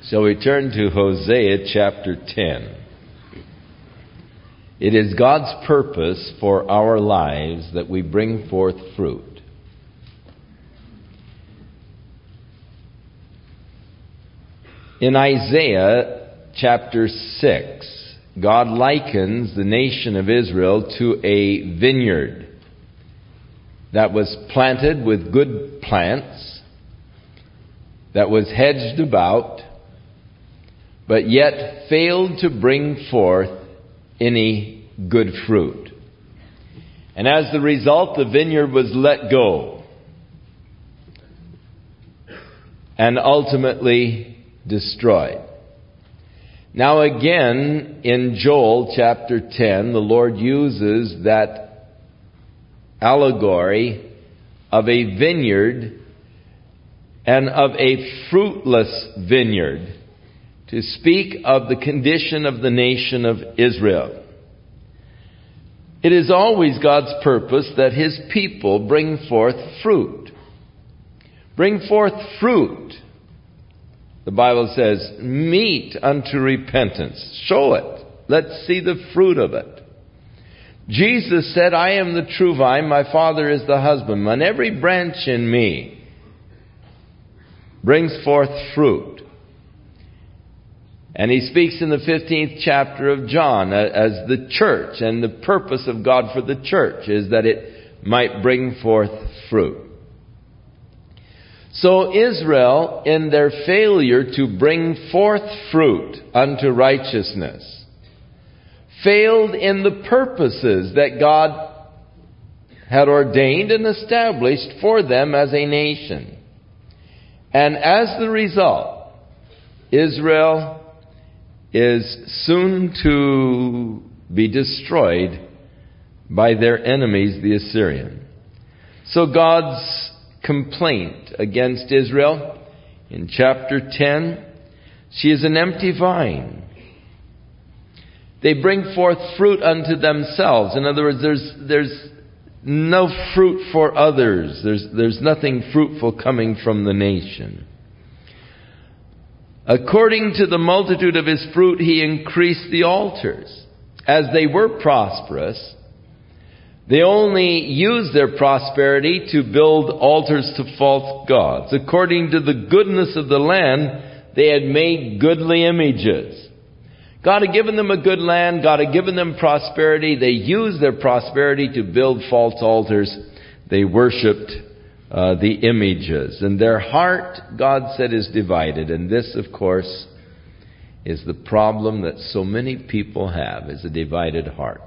Shall we turn to Hosea chapter 10? It is God's purpose for our lives that we bring forth fruit. In Isaiah chapter 6, God likens the nation of Israel to a vineyard that was planted with good plants, that was hedged about, but yet failed to bring forth any good fruit. And as the result, the vineyard was let go and ultimately destroyed. Now again, in Joel chapter 10, the Lord uses that allegory of a vineyard and of a fruitless vineyard to speak of the condition of the nation of Israel. It is always God's purpose that His people bring forth fruit. Bring forth fruit. The Bible says, meet unto repentance. Show it. Let's see the fruit of it. Jesus said, I am the true vine, my Father is the husbandman. Every branch in me brings forth fruit. And He speaks in the 15th chapter of John as the church, and the purpose of God for the church is that it might bring forth fruit. So Israel, in their failure to bring forth fruit unto righteousness, failed in the purposes that God had ordained and established for them as a nation. And as the result, Israel is soon to be destroyed by their enemies, the Assyrian. So God's complaint against Israel in chapter 10, she is an empty vine. They bring forth fruit unto themselves. In other words, there's no fruit for others. There's nothing fruitful coming from the nation. According to the multitude of His fruit, He increased the altars. As they were prosperous, they only used their prosperity to build altars to false gods. According to the goodness of the land, they had made goodly images. God had given them a good land. God had given them prosperity. They used their prosperity to build false altars. They worshipped the images. And their heart, God said, is divided. And this, of course, is the problem that so many people have, is a divided heart.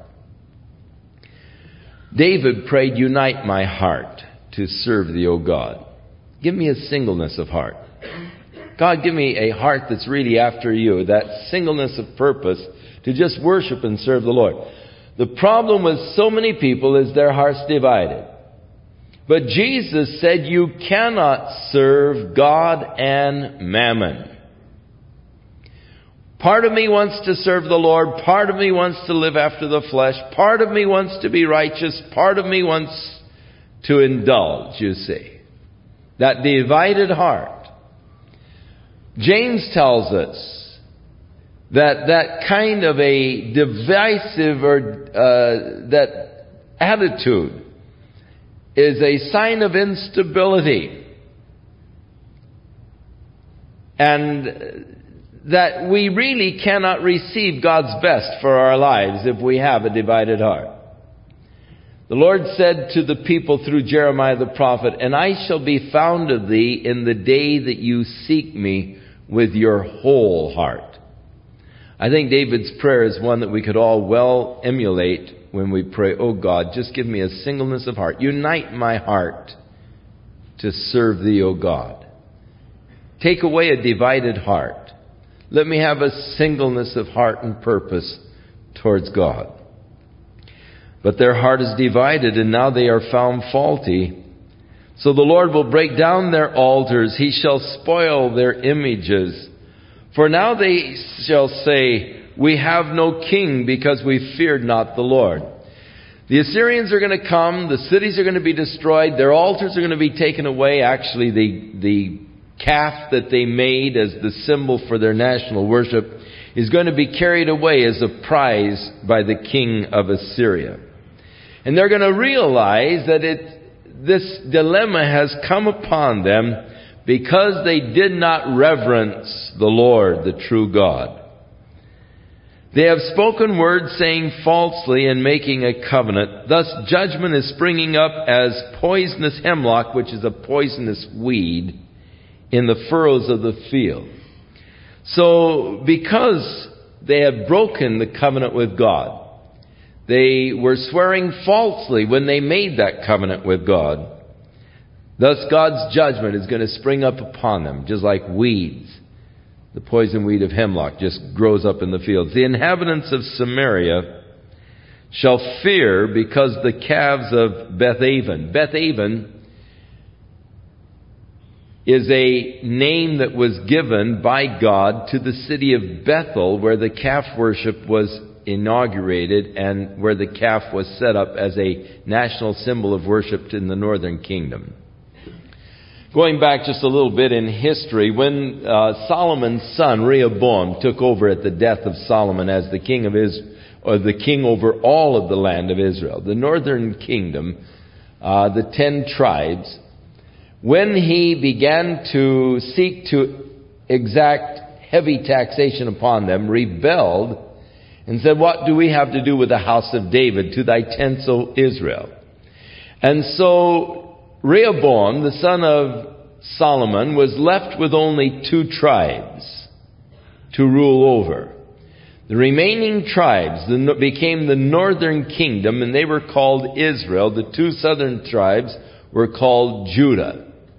David prayed, unite my heart to serve Thee, O God. Give me a singleness of heart. God, give me a heart that's really after You, that singleness of purpose to just worship and serve the Lord. The problem with so many people is their hearts divided. But Jesus said you cannot serve God and mammon. Part of me wants to serve the Lord. Part of me wants to live after the flesh. Part of me wants to be righteous. Part of me wants to indulge, you see. That divided heart. James tells us that kind of a divisive that attitude is a sign of instability. And that we really cannot receive God's best for our lives if we have a divided heart. The Lord said to the people through Jeremiah the prophet, and I shall be found of thee in the day that you seek me with your whole heart. I think David's prayer is one that we could all well emulate when we pray, oh God, just give me a singleness of heart. Unite my heart to serve Thee, O God. Take away a divided heart. Let me have a singleness of heart and purpose towards God. But their heart is divided, and now they are found faulty. So the Lord will break down their altars. He shall spoil their images. For now they shall say, we have no king because we feared not the Lord. The Assyrians are going to come. The cities are going to be destroyed. Their altars are going to be taken away. Actually, the calf that they made as the symbol for their national worship is going to be carried away as a prize by the king of Assyria. And they're going to realize that this dilemma has come upon them because they did not reverence the Lord, the true God. They have spoken words saying falsely and making a covenant. Thus judgment is springing up as poisonous hemlock, which is a poisonous weed, in the furrows of the field. So because they had broken the covenant with God, they were swearing falsely when they made that covenant with God. Thus God's judgment is going to spring up upon them, just like weeds. The poison weed of hemlock just grows up in the fields. The inhabitants of Samaria shall fear because the calves of Beth-aven. Beth-aven is a name that was given by God to the city of Bethel, where the calf worship was inaugurated and where the calf was set up as a national symbol of worship in the northern kingdom. Going back just a little bit in history, when Solomon's son Rehoboam took over at the death of Solomon as the king of Israel, or the king over all of the land of Israel, the northern kingdom, the 10 tribes, when he began to seek to exact heavy taxation upon them, rebelled and said, "What do we have to do with the house of David? To thy tents, O Israel." And so Rehoboam, the son of Solomon, was left with only 2 tribes to rule over. The remaining tribes became the northern kingdom, and they were called Israel. The 2 southern tribes were called Judah.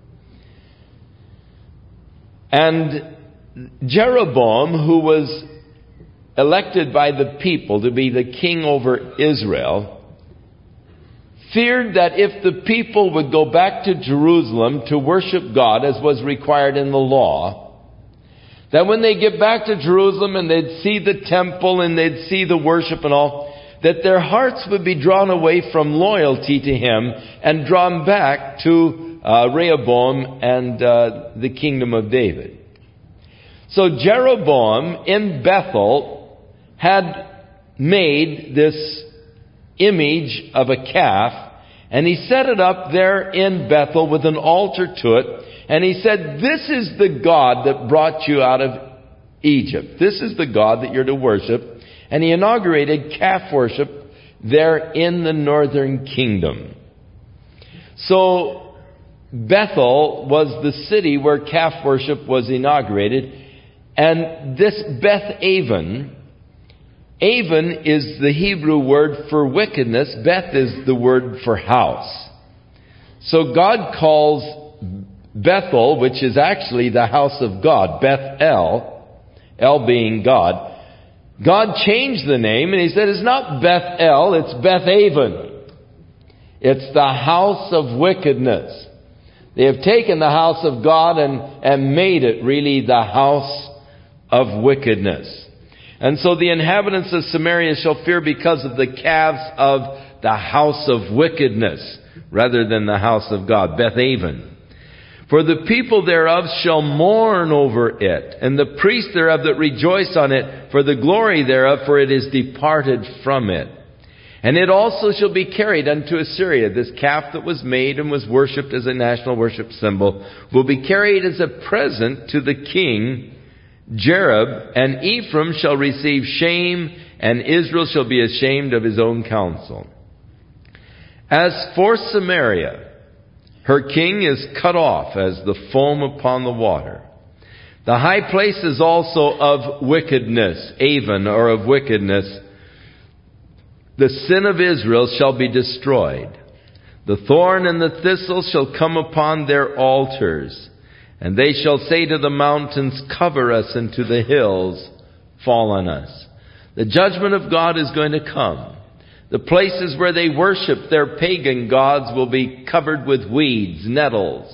And Jeroboam, who was elected by the people to be the king over Israel, feared that if the people would go back to Jerusalem to worship God as was required in the law, that when they get back to Jerusalem and they'd see the temple and they'd see the worship and all, that their hearts would be drawn away from loyalty to him and drawn back to Rehoboam and the kingdom of David. So Jeroboam in Bethel had made this image of a calf, and he set it up there in Bethel with an altar to it, and he said, "This is the God that brought you out of Egypt. This is the God that you're to worship." And he inaugurated calf worship there in the northern kingdom. So Bethel was the city where calf worship was inaugurated, and this Beth-aven, Aven is the Hebrew word for wickedness. Beth is the word for house. So God calls Bethel, which is actually the house of God, Beth-el, El being God. God changed the name and he said it's not Beth-el, it's Beth-aven. It's the house of wickedness. They have taken the house of God and made it really the house of wickedness. And so the inhabitants of Samaria shall fear because of the calves of the house of wickedness, rather than the house of God, Beth-aven. For the people thereof shall mourn over it, and the priests thereof that rejoice on it, for the glory thereof, for it is departed from it. And it also shall be carried unto Assyria. This calf that was made and was worshipped as a national worship symbol will be carried as a present to the king Jareb, and Ephraim shall receive shame, and Israel shall be ashamed of his own counsel. As for Samaria, her king is cut off as the foam upon the water. The high places also of wickedness, Aven, or of wickedness, the sin of Israel shall be destroyed. The thorn and the thistle shall come upon their altars. And they shall say to the mountains, "Cover us," and to the hills, "Fall on us." The judgment of God is going to come. The places where they worship their pagan gods will be covered with weeds, nettles.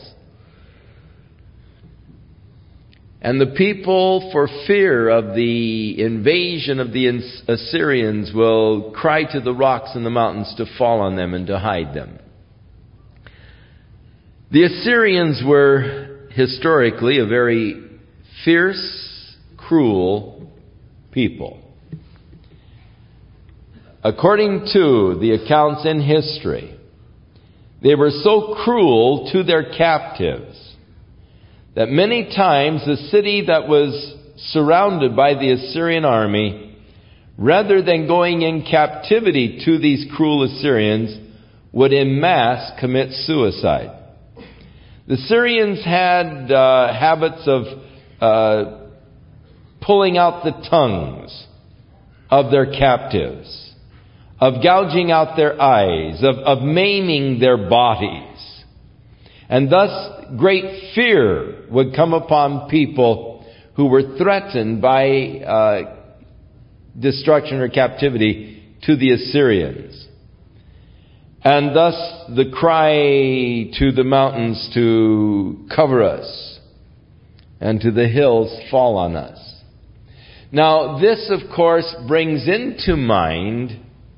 And the people, for fear of the invasion of the Assyrians, will cry to the rocks and the mountains to fall on them and to hide them. The Assyrians were historically a very fierce, cruel people. According to the accounts in history, they were so cruel to their captives that many times the city that was surrounded by the Assyrian army, rather than going in captivity to these cruel Assyrians, would en masse commit suicide. The Syrians had habits of pulling out the tongues of their captives, of gouging out their eyes, of maiming their bodies. And thus great fear would come upon people who were threatened by destruction or captivity to the Assyrians. And thus the cry to the mountains to cover us and to the hills fall on us. Now this, of course, brings into mind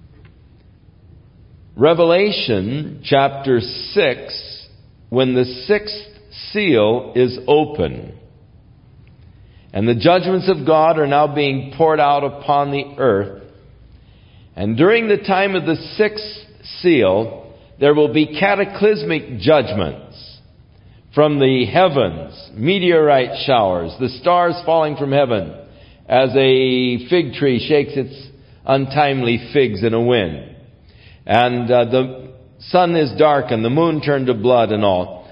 Revelation chapter 6, when the sixth seal is open. And the judgments of God are now being poured out upon the earth. And during the time of the sixth seal, there will be cataclysmic judgments from the heavens, meteorite showers, the stars falling from heaven, as a fig tree shakes its untimely figs in a wind. And the sun is darkened, the moon turned to blood and all.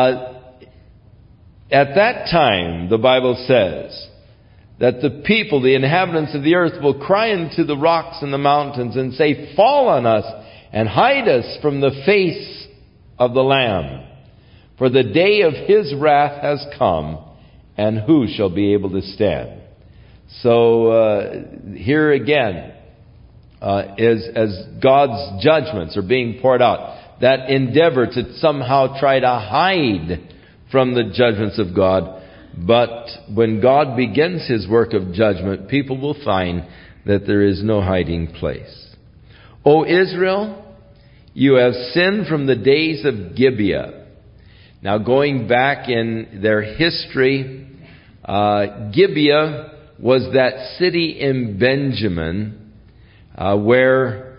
At that time, the Bible says that the people, the inhabitants of the earth, will cry unto the rocks and the mountains and say, fall on us and hide us from the face of the Lamb. For the day of His wrath has come, and who shall be able to stand? So here again, as God's judgments are being poured out, that endeavor to somehow try to hide from the judgments of God. But when God begins His work of judgment, people will find that there is no hiding place. O Israel, you have sinned from the days of Gibeah. Now going back in their history, Gibeah was that city in Benjamin where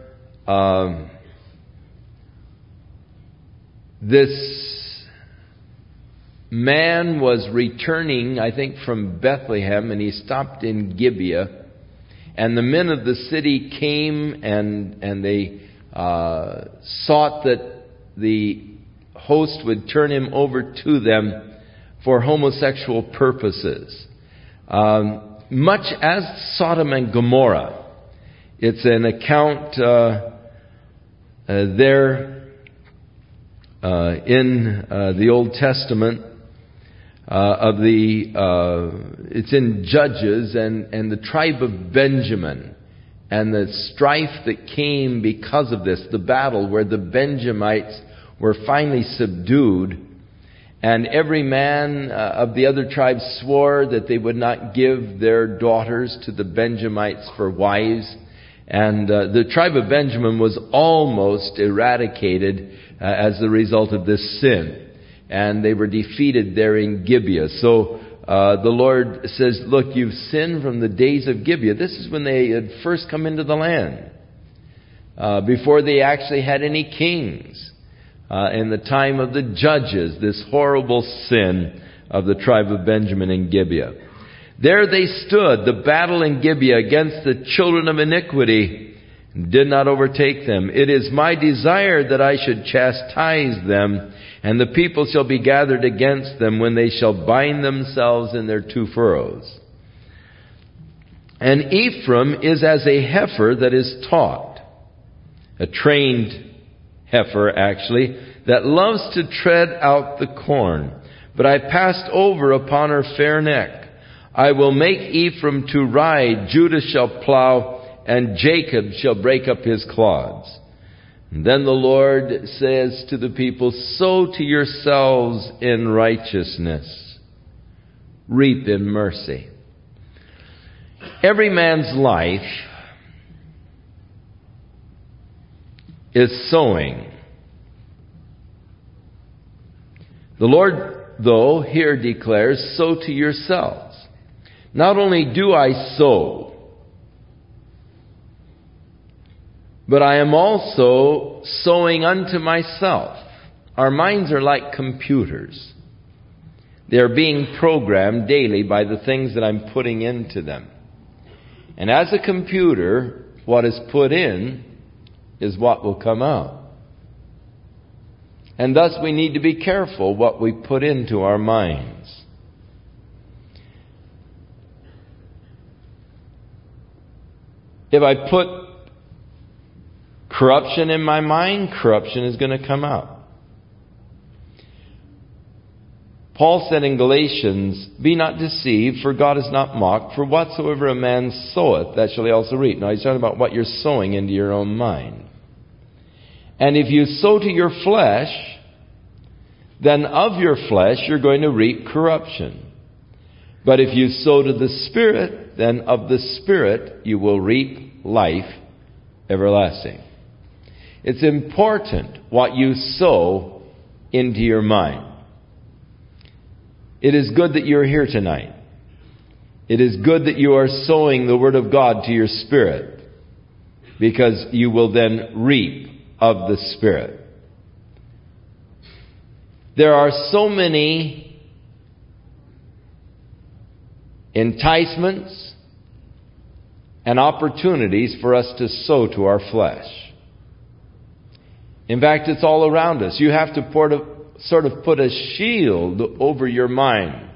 this man was returning, I think, from Bethlehem, and he stopped in Gibeah. And the men of the city came and they sought that the host would turn him over to them for homosexual purposes. Much as Sodom and Gomorrah. It's an account there in the Old Testament of it's in Judges and the tribe of Benjamin and the strife that came because of this, the battle where the Benjamites were finally subdued, and every man of the other tribes swore that they would not give their daughters to the Benjamites for wives. And the tribe of Benjamin was almost eradicated as the result of this sin. And they were defeated there in Gibeah. So the Lord says, look, you've sinned from the days of Gibeah. This is when they had first come into the land. Before they actually had any kings. In the time of the judges, this horrible sin of the tribe of Benjamin in Gibeah. There they stood, the battle in Gibeah against the children of iniquity, and did not overtake them. It is my desire that I should chastise them, and the people shall be gathered against them when they shall bind themselves in their two furrows. And Ephraim is as a heifer that is taught, a trained heifer actually, that loves to tread out the corn. But I passed over upon her fair neck. I will make Ephraim to ride, Judah shall plow, and Jacob shall break up his clods. And then the Lord says to the people, sow to yourselves in righteousness, reap in mercy. Every man's life is sowing. The Lord though, here declares, sow to yourselves. Not only do I sow, but I am also sowing unto myself. Our minds are like computers. They are being programmed daily by the things that I'm putting into them. And as a computer, what is put in is what will come out. And thus we need to be careful what we put into our minds. If I put corruption in my mind, corruption is going to come out. Paul said in Galatians, be not deceived, for God is not mocked, for whatsoever a man soweth, that shall he also reap. Now he's talking about what you're sowing into your own mind. And if you sow to your flesh, then of your flesh you're going to reap corruption. But if you sow to the Spirit, then of the Spirit you will reap life everlasting. It's important what you sow into your mind. It is good that you're here tonight. It is good that you are sowing the Word of God to your spirit, because you will then reap of the Spirit. There are so many enticements and opportunities for us to sow to our flesh. In fact, it's all around us. You have to sort of put a shield over your mind.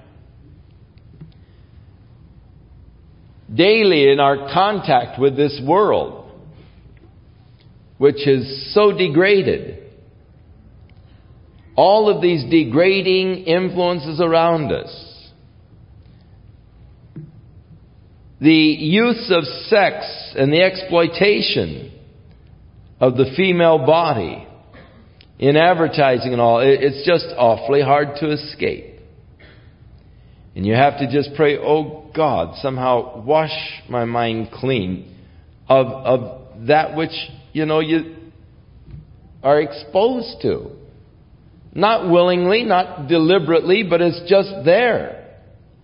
Daily in our contact with this world, which is so degraded, all of these degrading influences around us, the use of sex and the exploitation of the female body in advertising and all, it's just awfully hard to escape. And you have to just pray, oh God, somehow wash my mind clean of that which, you are exposed to. Not willingly, not deliberately, but it's just there.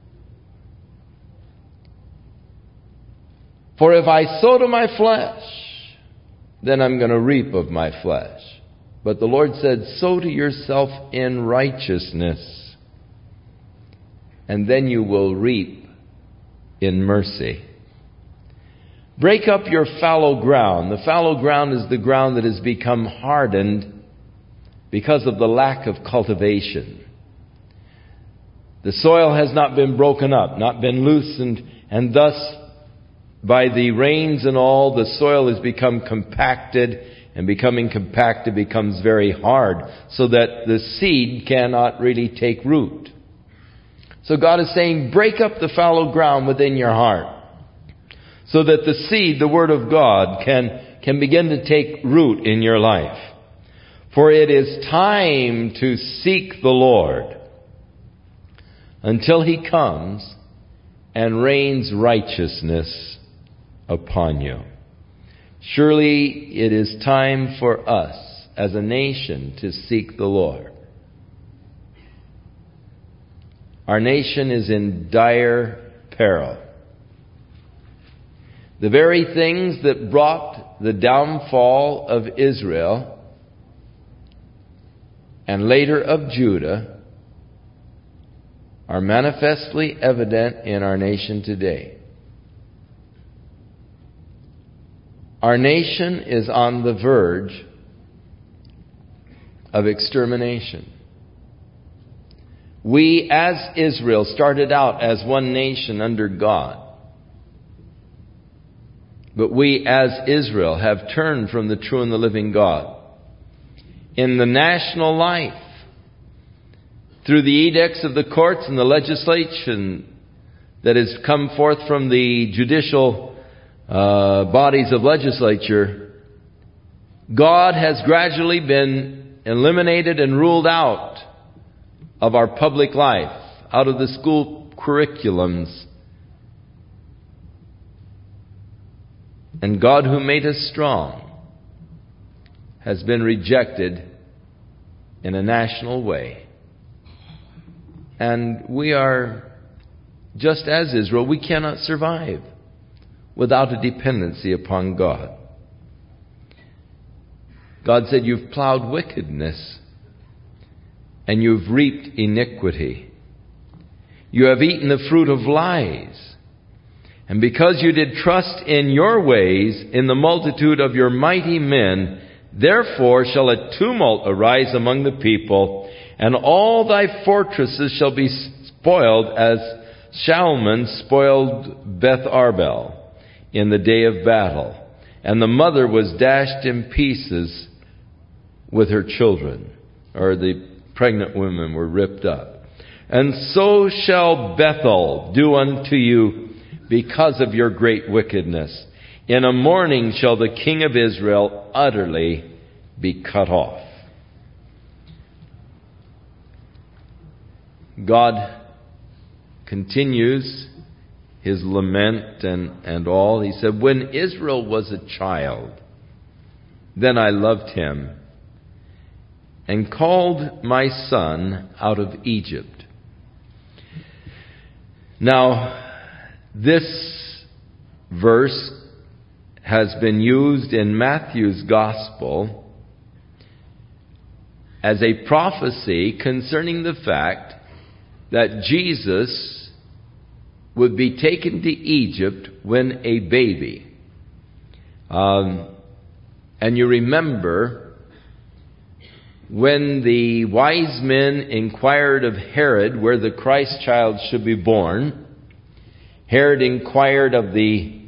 For if I sow to my flesh, then I'm going to reap of my flesh. But the Lord said, sow to yourself in righteousness, and then you will reap in mercy. Break up your fallow ground. The fallow ground is the ground that has become hardened because of the lack of cultivation. The soil has not been broken up, not been loosened, and thus, by the rains and all, the soil has become compacted, and becoming compacted becomes very hard, so that the seed cannot really take root. So God is saying, break up the fallow ground within your heart, so that the seed, the Word of God, can begin to take root in your life. For it is time to seek the Lord until He comes and rains righteousness upon you. Surely it is time for us as a nation to seek the Lord. Our nation is in dire peril. The very things that brought the downfall of Israel and later of Judah are manifestly evident in our nation today. Our nation is on the verge of extermination. We, as Israel, started out as one nation under God. But we, as Israel, have turned from the true and the living God. In the national life, through the edicts of the courts and the legislation that has come forth from the judicial bodies of legislature, God has gradually been eliminated and ruled out of our public life, out of the school curriculums. And God, who made us strong, has been rejected in a national way. And we are, just as Israel, we cannot survive without a dependency upon God. God said, you've plowed wickedness and you've reaped iniquity. You have eaten the fruit of lies. And because you did trust in your ways, in the multitude of your mighty men, therefore shall a tumult arise among the people, and all thy fortresses shall be spoiled as Shalman spoiled Beth Arbel in the day of battle. And the mother was dashed in pieces with her children, or the pregnant women were ripped up. And so shall Bethel do unto you because of your great wickedness. In a morning shall the king of Israel utterly be cut off. God continues his lament and all. He said, when Israel was a child, then I loved him and called my son out of Egypt. Now, this verse has been used in Matthew's Gospel as a prophecy concerning the fact that Jesus would be taken to Egypt when a baby. And you remember when the wise men inquired of Herod where the Christ child should be born, Herod inquired of the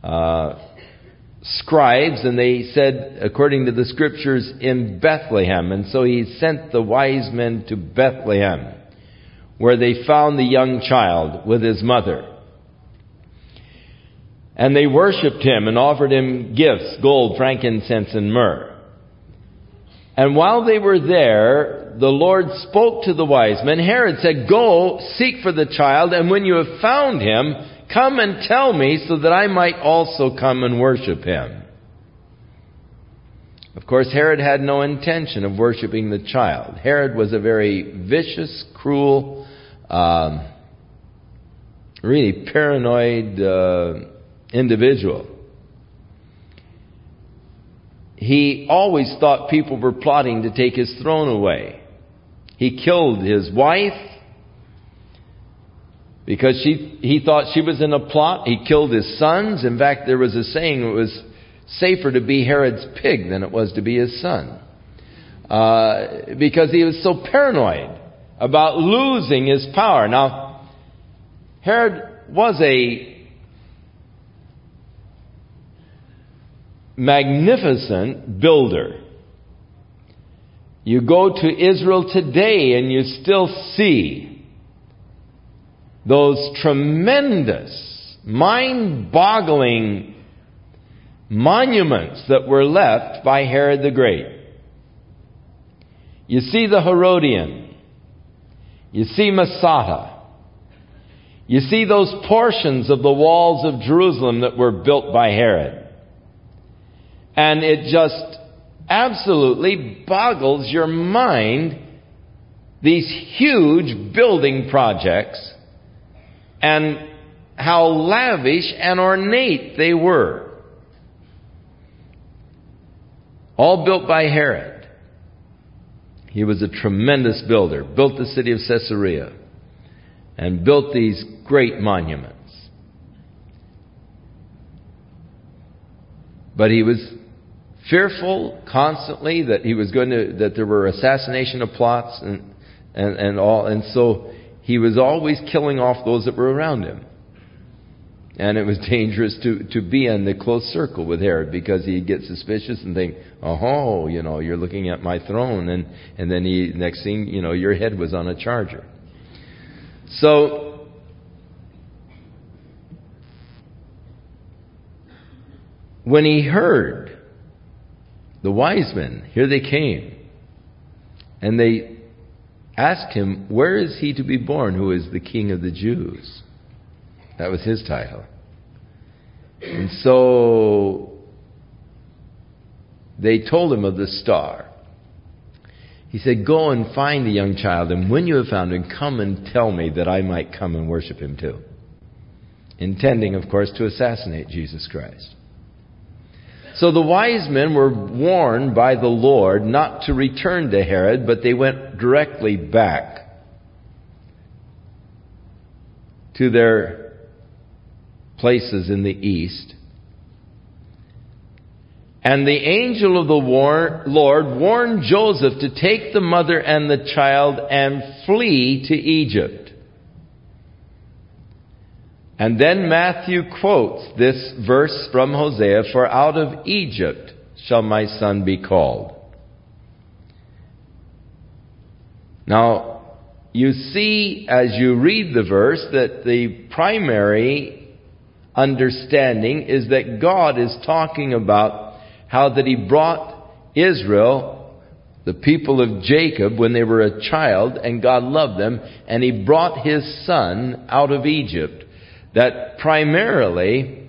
scribes, and they said, according to the scriptures, in Bethlehem. And so he sent the wise men to Bethlehem, where they found the young child with his mother. And they worshipped him and offered him gifts, gold, frankincense, and myrrh. And while they were there, the Lord spoke to the wise men. Herod said, go, seek for the child, and when you have found him, come and tell me so that I might also come and worship him. Of course, Herod had no intention of worshiping the child. Herod was a very vicious, cruel, really paranoid individual. He always thought people were plotting to take his throne away. He killed his wife because he thought she was in a plot. He killed his sons. In fact, there was a saying, it was safer to be Herod's pig than it was to be his son. Because he was so paranoid about losing his power. Now, Herod was a magnificent builder. You go to Israel today and you still see those tremendous, mind-boggling monuments that were left by Herod the Great. You see the Herodian. You see Masada. You see those portions of the walls of Jerusalem that were built by Herod. And it just absolutely boggles your mind, these huge building projects, and how lavish and ornate they were. All built by Herod. He was a tremendous builder. Built the city of Caesarea and built these great monuments. But he was fearful constantly that that there were assassination plots and all, and so he was always killing off those that were around him. And it was dangerous to be in the close circle with Herod, because he'd get suspicious and think, oh, you're looking at my throne, and then next thing, your head was on a charger. So when he heard the wise men, here they came, and they asked him, where is he to be born who is the King of the Jews? That was his title. And so they told him of the star. He said, "Go and find the young child, and when you have found him, come and tell me that I might come and worship him too." Intending, of course, to assassinate Jesus Christ. So the wise men were warned by the Lord not to return to Herod, but they went directly back to their places in the east. And the angel of the Lord warned Joseph to take the mother and the child and flee to Egypt. And then Matthew quotes this verse from Hosea, "For out of Egypt shall my son be called." Now, you see as you read the verse that the primary understanding is that God is talking about how that He brought Israel, the people of Jacob, when they were a child, and God loved them, and He brought His Son out of Egypt. That primarily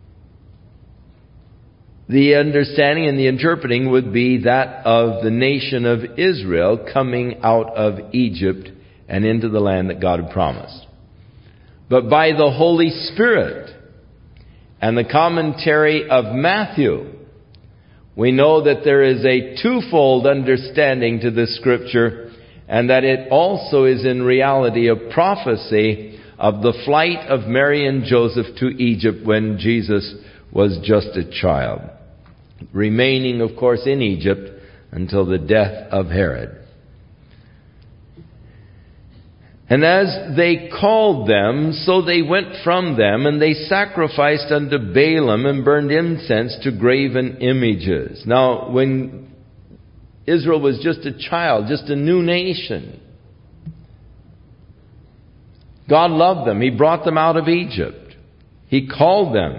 the understanding and the interpreting would be that of the nation of Israel coming out of Egypt and into the land that God had promised. But by the Holy Spirit and the commentary of Matthew, we know that there is a twofold understanding to this scripture, and that it also is in reality a prophecy of the flight of Mary and Joseph to Egypt when Jesus was just a child, remaining, of course, in Egypt until the death of Herod. And as they called them, so they went from them, and they sacrificed unto Baalim and burned incense to graven images. Now, when Israel was just a child, just a new nation, God loved them. He brought them out of Egypt. He called them.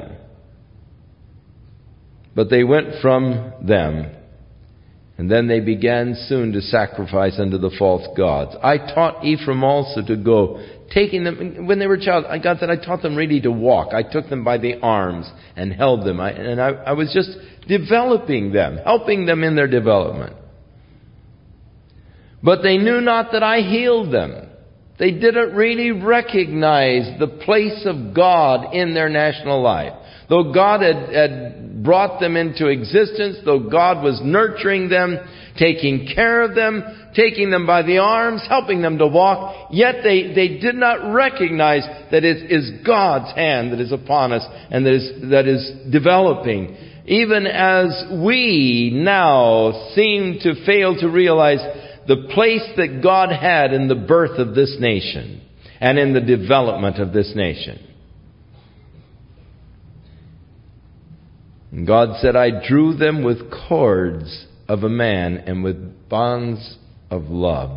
But they went from them. And then they began soon to sacrifice unto the false gods. I taught Ephraim also to go, taking them, when they were a child, God said I taught them really to walk. I took them by the arms and held them. I was just developing them, helping them in their development. But they knew not that I healed them. They didn't really recognize the place of God in their national life. Though God had brought them into existence, though God was nurturing them, taking care of them, taking them by the arms, helping them to walk, yet they did not recognize that it is God's hand that is upon us and that is developing. Even as we now seem to fail to realize the place that God had in the birth of this nation and in the development of this nation. And God said, I drew them with cords of a man and with bands of love.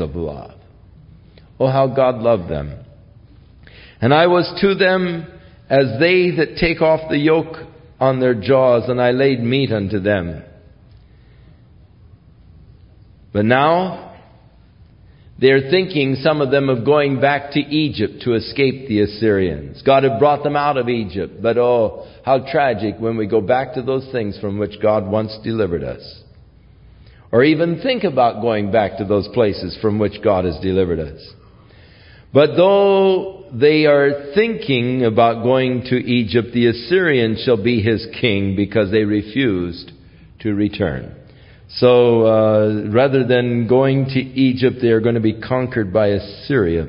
Oh, how God loved them. And I was to them as they that take off the yoke on their jaws, and I laid meat unto them. But now, they're thinking, some of them, of going back to Egypt to escape the Assyrians. God had brought them out of Egypt. But oh, how tragic when we go back to those things from which God once delivered us. Or even think about going back to those places from which God has delivered us. But though they are thinking about going to Egypt, the Assyrian shall be his king, because they refused to return. So rather than going to Egypt, they are going to be conquered by Assyria.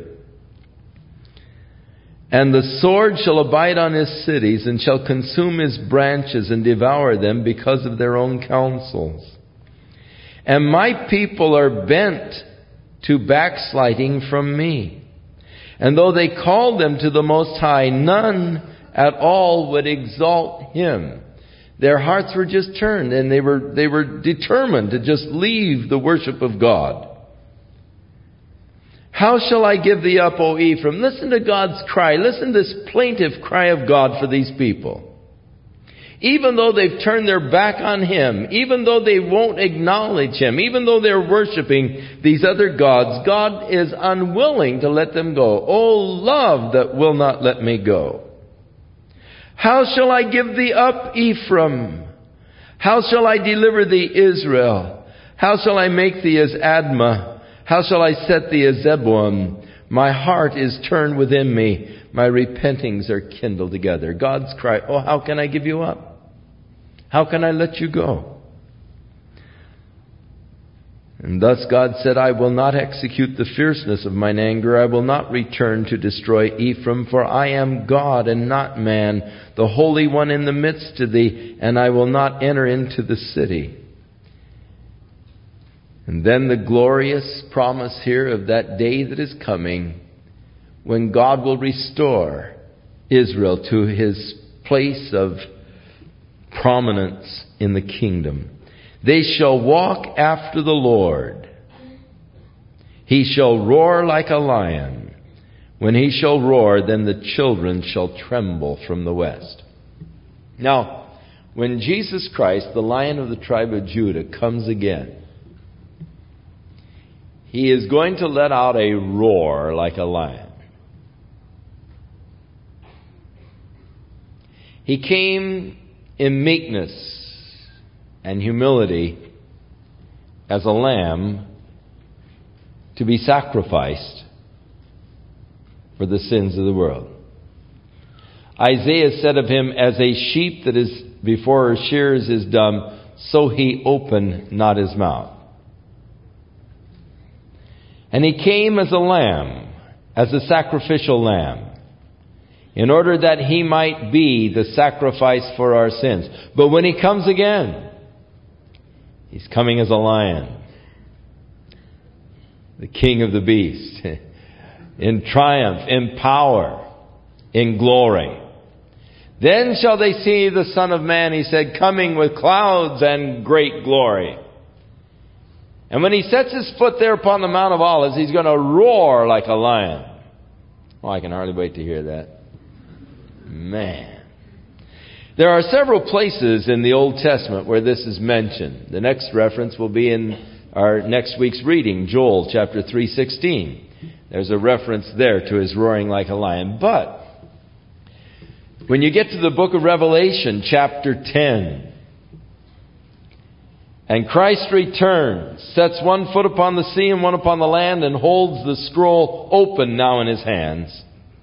And the sword shall abide on his cities, and shall consume his branches and devour them because of their own counsels. And my people are bent to backsliding from me. And though they called them to the Most High, none at all would exalt him. Their hearts were just turned, and they were determined to just leave the worship of God. How shall I give thee up, O Ephraim? Listen to God's cry. Listen to this plaintive cry of God for these people. Even though they've turned their back on Him, even though they won't acknowledge Him, even though they're worshiping these other gods, God is unwilling to let them go. Oh, love that will not let me go. How shall I give thee up, Ephraim? How shall I deliver thee, Israel? How shall I make thee as Admah? How shall I set thee as Zebulun? My heart is turned within me. My repentings are kindled together. God's cry, oh, how can I give you up? How can I let you go? And thus God said, I will not execute the fierceness of mine anger. I will not return to destroy Ephraim, for I am God and not man, the Holy One in the midst of thee, and I will not enter into the city. And then the glorious promise here of that day that is coming, when God will restore Israel to his place of prominence in the kingdom. They shall walk after the Lord. He shall roar like a lion. When he shall roar, then the children shall tremble from the west. Now, when Jesus Christ, the Lion of the tribe of Judah, comes again, he is going to let out a roar like a lion. He came in meekness and humility as a lamb to be sacrificed for the sins of the world. Isaiah said of him, as a sheep that is before her shearers is dumb, so he opened not his mouth. And he came as a lamb, as a sacrificial lamb, in order that he might be the sacrifice for our sins. But when he comes again, he's coming as a lion, the king of the beast, in triumph, in power, in glory. Then shall they see the Son of Man, he said, coming with clouds and great glory. And when he sets his foot there upon the Mount of Olives, he's going to roar like a lion. Oh, I can hardly wait to hear that. Man. There are several places in the Old Testament where this is mentioned. The next reference will be in our next week's reading, Joel chapter 3:16. There's a reference there to his roaring like a lion. But when you get to the book of Revelation chapter 10, and Christ returns, sets one foot upon the sea and one upon the land, and holds the scroll open now in his hands.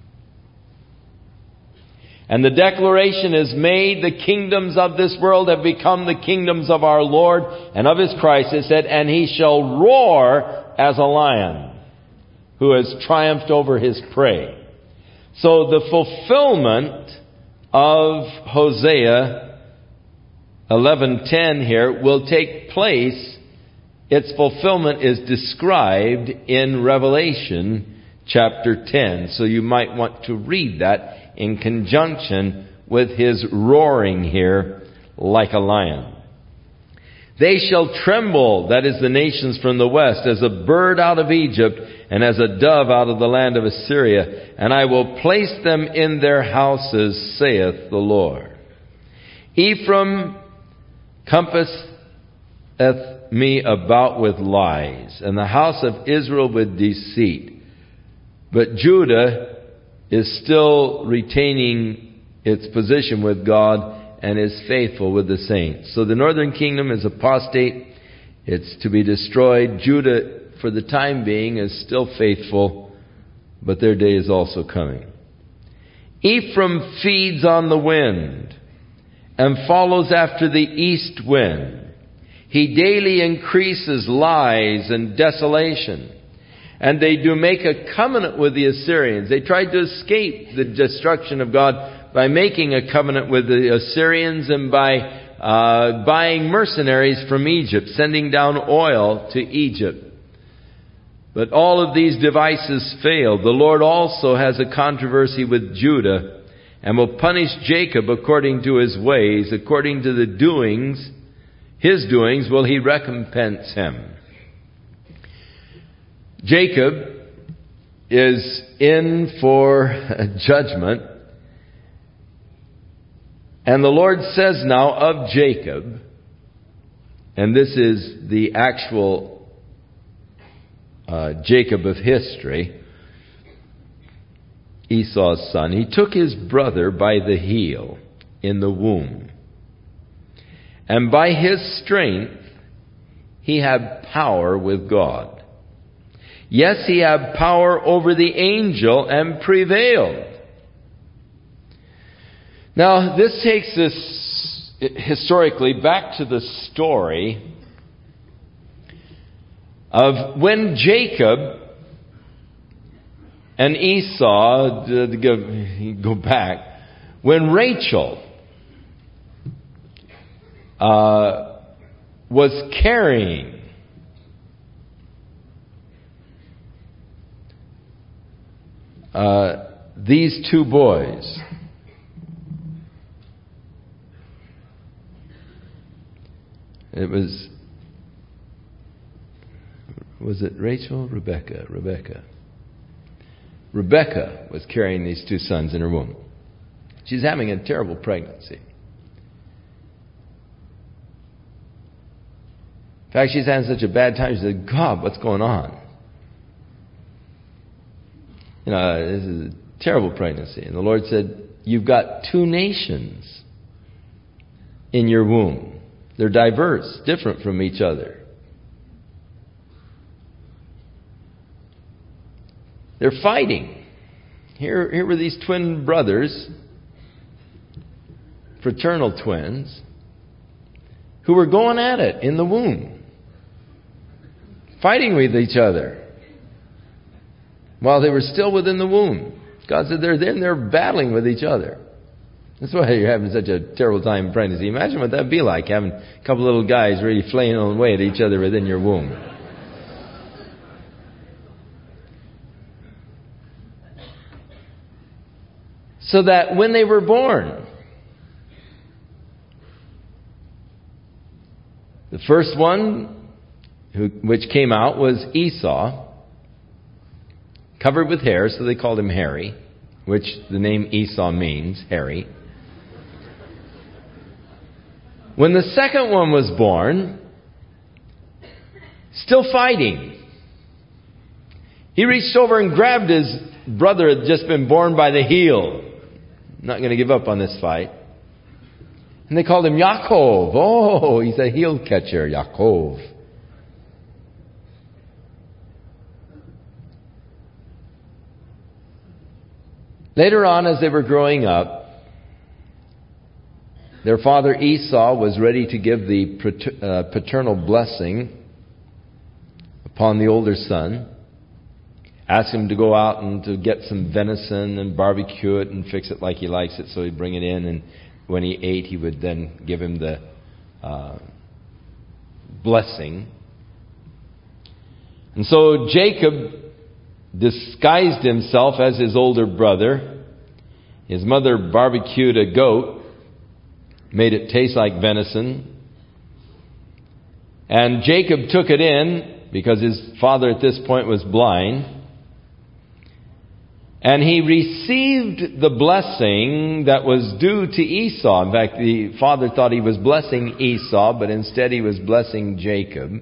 And the declaration is made, the kingdoms of this world have become the kingdoms of our Lord and of his Christ. It said, and he shall roar as a lion who has triumphed over his prey. So the fulfillment of Hosea 11:10 here will take place. Its fulfillment is described in Revelation chapter 10. So you might want to read that in conjunction with his roaring here like a lion. They shall tremble, that is the nations from the west, as a bird out of Egypt and as a dove out of the land of Assyria. And I will place them in their houses, saith the Lord. Ephraim compasseth me about with lies, and the house of Israel with deceit. But Judah is still retaining its position with God and is faithful with the saints. So the northern kingdom is apostate. It's to be destroyed. Judah, for the time being, is still faithful, but their day is also coming. Ephraim feeds on the wind and follows after the east wind. He daily increases lies and desolation. And they do make a covenant with the Assyrians. They tried to escape the destruction of God by making a covenant with the Assyrians and by buying mercenaries from Egypt, sending down oil to Egypt. But all of these devices failed. The Lord also has a controversy with Judah and will punish Jacob according to his ways, according to the doings, his doings will he recompense him. Jacob is in for judgment. And the Lord says now of Jacob, and this is the actual Jacob of history, Esau's son, he took his brother by the heel in the womb, and by his strength he had power with God. Yes, he had power over the angel and prevailed. Now, this takes us historically back to the story of when Jacob and Esau, go back, when Rachel was carrying these two boys. It was it Rachel? Rebecca. Rebecca was carrying these two sons in her womb. She's having a terrible pregnancy. In fact, she's having such a bad time. She said, God, what's going on? This is a terrible pregnancy. And the Lord said, you've got two nations in your womb. They're diverse, different from each other. They're fighting. Here were these twin brothers, fraternal twins, who were going at it in the womb, fighting with each other while they were still within the womb. God said they're battling with each other. That's why you're having such a terrible time in pregnancy. Imagine what that'd be like, having a couple little guys really flailing away at each other within your womb. So that when they were born, the first one which came out was Esau, covered with hair, so they called him Hairy, which the name Esau means, hairy. When the second one was born, still fighting, he reached over and grabbed his brother who had just been born by the heel. Not going to give up on this fight. And they called him Yaakov. Oh, he's a heel catcher, Yaakov. Later on, as they were growing up, their father Esau was ready to give the paternal blessing upon the older son. Asked him to go out and to get some venison and barbecue it and fix it like he likes it, so he'd bring it in, and when he ate, he would then give him the blessing. And so Jacob disguised himself as his older brother. His mother barbecued a goat, made it taste like venison. And Jacob took it in because his father at this point was blind. And he received the blessing that was due to Esau. In fact, the father thought he was blessing Esau, but instead he was blessing Jacob.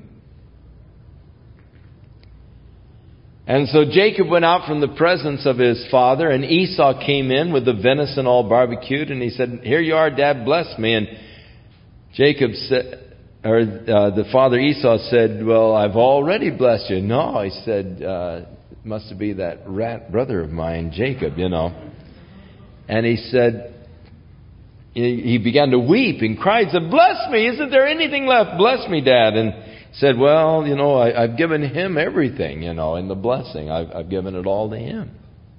And so Jacob went out from the presence of his father, and Esau came in with the venison all barbecued, and he said, "Here you are, Dad, bless me." And Jacob said, the father Esau said, "Well, I've already blessed you." "No," he said, must be that rat brother of mine, Jacob, And he said, he began to weep and cried, said, "Bless me, isn't there anything left? Bless me, Dad." And said, "Well, I've given him everything, in the blessing. I've given it all to him."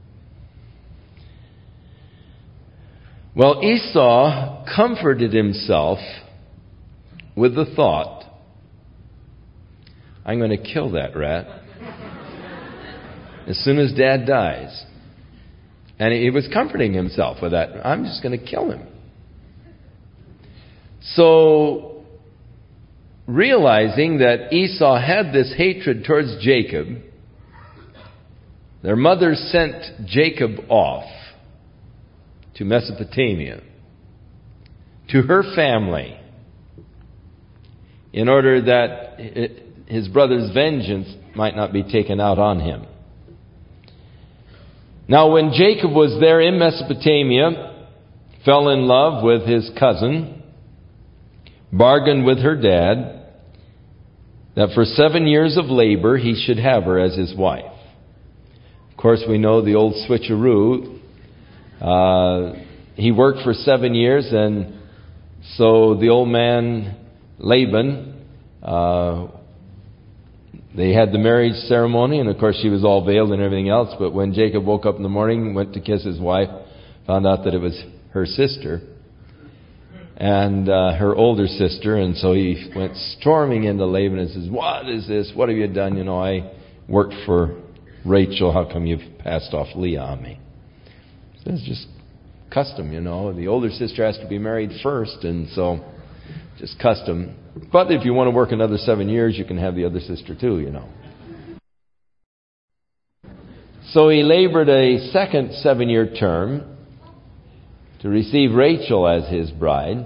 Well, Esau comforted himself with the thought, "I'm going to kill that rat as soon as Dad dies." And he was comforting himself with that. I'm just going to kill him. So, realizing that Esau had this hatred towards Jacob, their mother sent Jacob off to Mesopotamia, to her family, in order that his brother's vengeance might not be taken out on him. Now, when Jacob was there in Mesopotamia, fell in love with his cousin, bargained with her dad, that for 7 years of labor he should have her as his wife. Of course, we know the old switcheroo. He worked for 7 years, and so the old man, Laban, they had the marriage ceremony, and of course she was all veiled and everything else, but when Jacob woke up in the morning, went to kiss his wife, found out that it was her sister, and her older sister, and so he went storming into Laban and says, "What is this? What have you done? You know, I worked for Rachel. How come you've passed off Leah on me?" So it's just custom, you know. The older sister has to be married first, and so just custom. But if you want to work another 7 years, you can have the other sister too, you know. So he labored a second 7-year term to receive Rachel as his bride.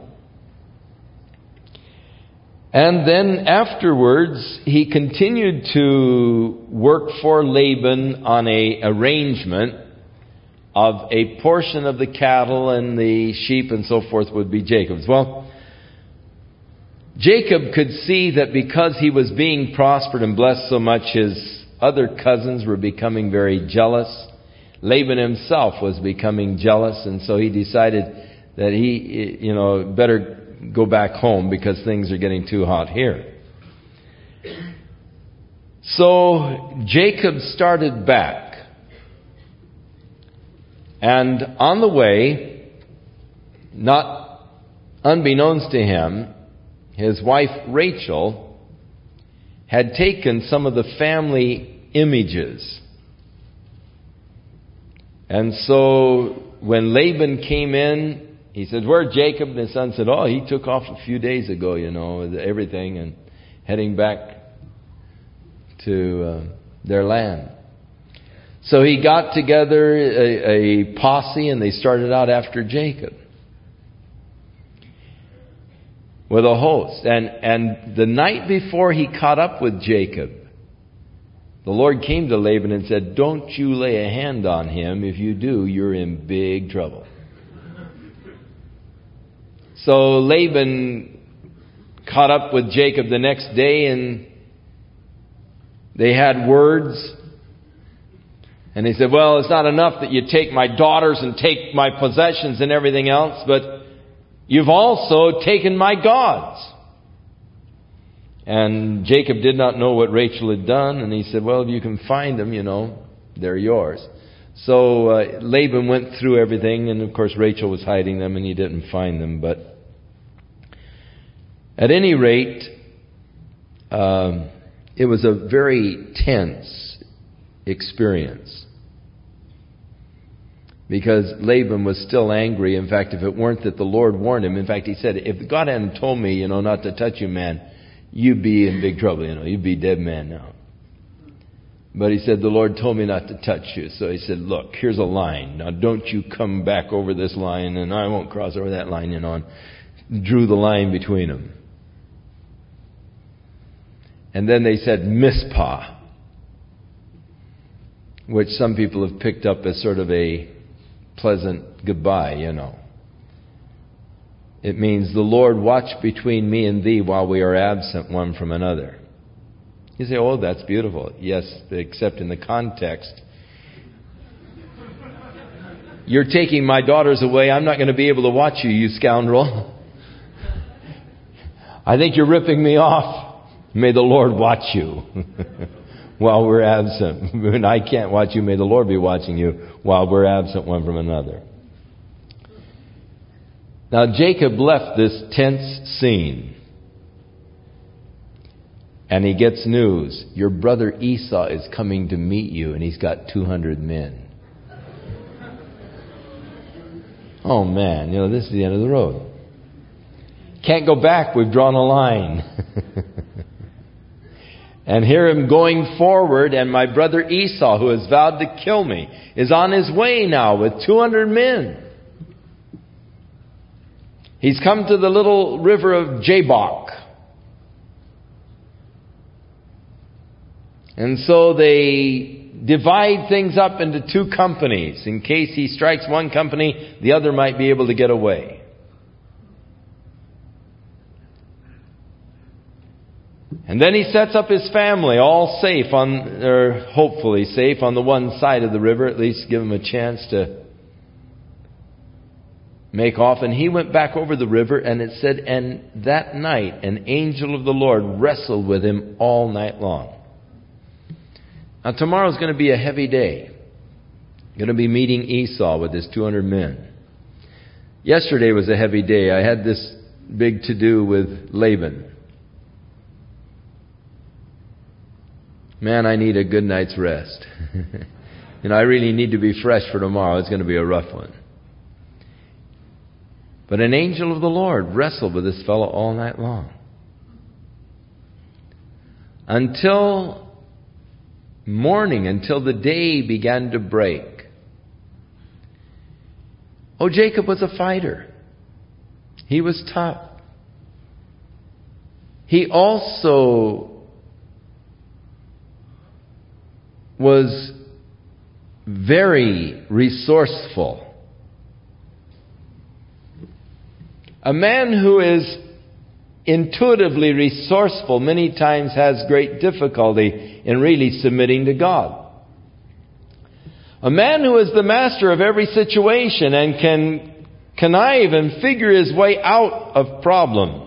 And then afterwards, he continued to work for Laban on an arrangement of a portion of the cattle and the sheep and so forth would be Jacob's. Well, Jacob could see that because he was being prospered and blessed so much, his other cousins were becoming very jealous. Laban himself was becoming jealous, and so he decided that he, better go back home because things are getting too hot here. So Jacob started back. And on the way, not unbeknownst to him, his wife Rachel had taken some of the family images. And so when Laban came in, he said, "Where's Jacob?" And his son said, "Oh, he took off a few days ago, everything, and heading back to their land." So he got together a posse, and they started out after Jacob with a host. And the night before he caught up with Jacob, the Lord came to Laban and said, "Don't you lay a hand on him. If you do, you're in big trouble." So Laban caught up with Jacob the next day, and they had words. And he said, "Well, it's not enough that you take my daughters and take my possessions and everything else, but you've also taken my gods." And Jacob did not know what Rachel had done, and he said, "Well, if you can find them, they're yours." So Laban went through everything, and of course Rachel was hiding them, and he didn't find them. But at any rate, it was a very tense experience, because Laban was still angry. In fact, if it weren't that the Lord warned him, in fact, he said, "If God hadn't told me, not to touch you, man, you'd be in big trouble, you'd be dead man now." But he said, "The Lord told me not to touch you." So he said, "Look, here's a line. Now don't you come back over this line, and I won't cross over that line, and drew the line between them. And then they said Mizpah, which some people have picked up as sort of a pleasant goodbye, It means, "The Lord watch between me and thee while we are absent one from another." You say, "Oh, that's beautiful." Yes, except in the context. "You're taking my daughters away. I'm not going to be able to watch you, you scoundrel. I think you're ripping me off. May the Lord watch you while we're absent. When I can't watch you, may the Lord be watching you while we're absent one from another." Now Jacob left this tense scene, and he gets news. Your brother Esau is coming to meet you, and he's got 200 men. Oh man, this is the end of the road. Can't go back, we've drawn a line. And here I'm going forward, and my brother Esau, who has vowed to kill me, is on his way now with 200 men. He's come to the little river of Jabbok. And so they divide things up into two companies. In case he strikes one company, the other might be able to get away. And then he sets up his family, all safe or hopefully safe on the one side of the river, at least give them a chance to make off. And he went back over the river, and it said, and that night an angel of the Lord wrestled with him all night long. Now tomorrow's going to be a heavy day. I'm going to be meeting Esau with his 200 men. Yesterday was a heavy day. I had this big to-do with Laban. Man, I need a good night's rest. I really need to be fresh for tomorrow. It's going to be a rough one. But an angel of the Lord wrestled with this fellow all night long. Until morning, until the day began to break. Oh, Jacob was a fighter. He was tough. He also was very resourceful. A man who is intuitively resourceful many times has great difficulty in really submitting to God. A man who is the master of every situation and can connive and figure his way out of problems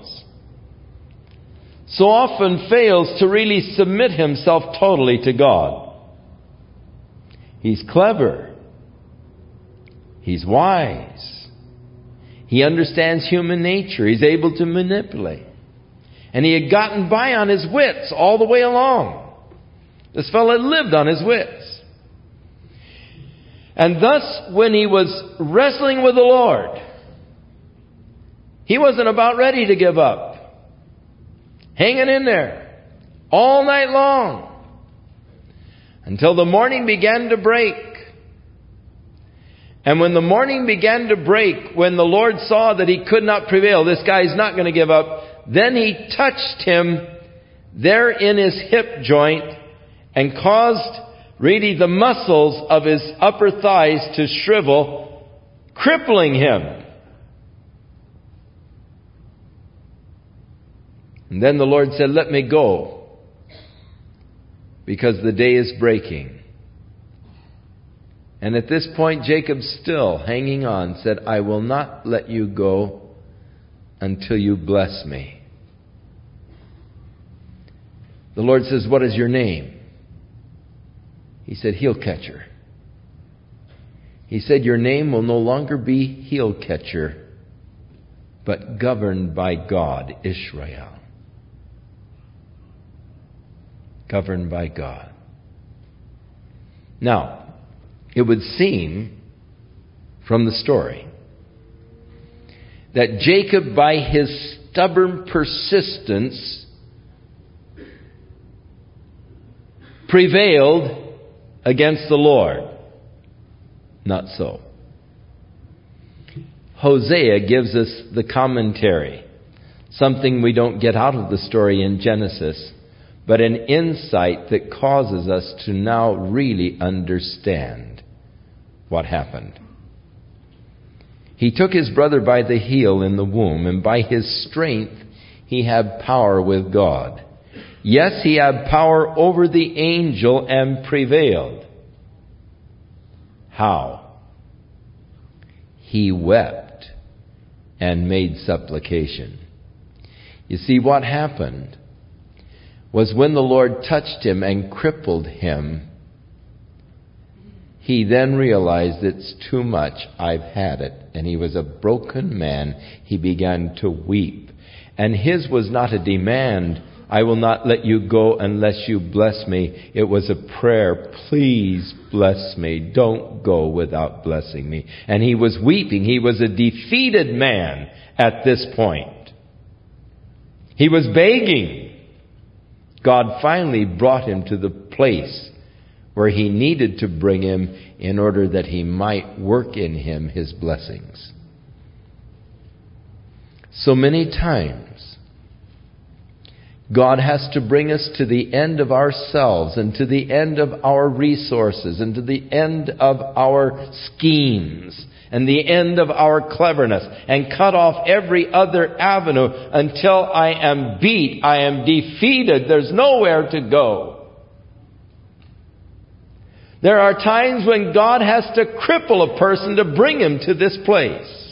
so often fails to really submit himself totally to God. He's clever. He's wise. He understands human nature. He's able to manipulate. And he had gotten by on his wits all the way along. This fellow had lived on his wits. And thus, when he was wrestling with the Lord, he wasn't about ready to give up. Hanging in there all night long. Until the morning began to break. And when the morning began to break, when the Lord saw that he could not prevail, this guy's not going to give up, then he touched him there in his hip joint and caused really the muscles of his upper thighs to shrivel, crippling him. And then the Lord said, "Let me go, because the day is breaking." And at this point, Jacob, still hanging on, said, "I will not let you go until you bless me." The Lord says, "What is your name?" He said, "Heel Catcher." He said, "Your name will no longer be Heel Catcher, but Governed by God, Israel." Governed by God. Now, it would seem from the story that Jacob, by his stubborn persistence, prevailed against the Lord. Not so. Hosea gives us the commentary, something we don't get out of the story in Genesis, but an insight that causes us to now really understand what happened. He took his brother by the heel in the womb, and by his strength he had power with God. Yes, he had power over the angel and prevailed. How? He wept and made supplication. You see, what happened was when the Lord touched him and crippled him, he then realized, "It's too much, I've had it." And he was a broken man. He began to weep. And his was not a demand, "I will not let you go unless you bless me." It was a prayer, "Please bless me. Don't go without blessing me." And he was weeping. He was a defeated man at this point. He was begging. God finally brought him to the place where he needed to bring him in order that he might work in him his blessings. So many times, God has to bring us to the end of ourselves and to the end of our resources and to the end of our schemes and the end of our cleverness, and cut off every other avenue until I am beat, I am defeated. There's nowhere to go. There are times when God has to cripple a person to bring him to this place.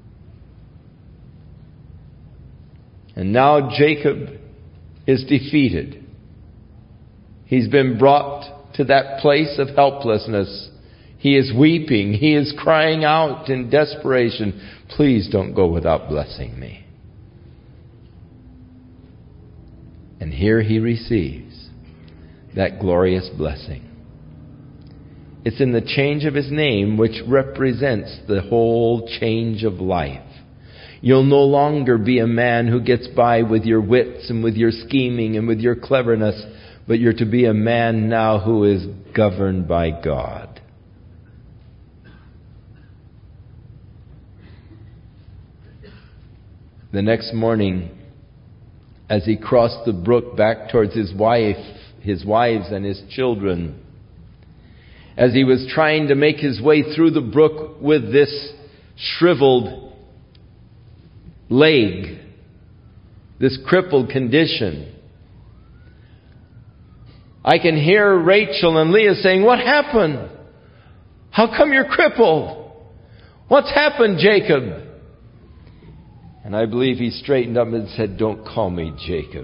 And now Jacob is defeated. He's been brought to that place of helplessness. He is weeping. He is crying out in desperation, "Please don't go without blessing me." And here he receives that glorious blessing. It's in the change of his name, which represents the whole change of life. You'll no longer be a man who gets by with your wits and with your scheming and with your cleverness, but you're to be a man now who is governed by God. The next morning, as he crossed the brook back towards his wives and his children, as he was trying to make his way through the brook with this shriveled leg, this crippled condition, I can hear Rachel and Leah saying, "What happened? How come you're crippled? What's happened, Jacob?" And I believe he straightened up and said, "Don't call me Jacob.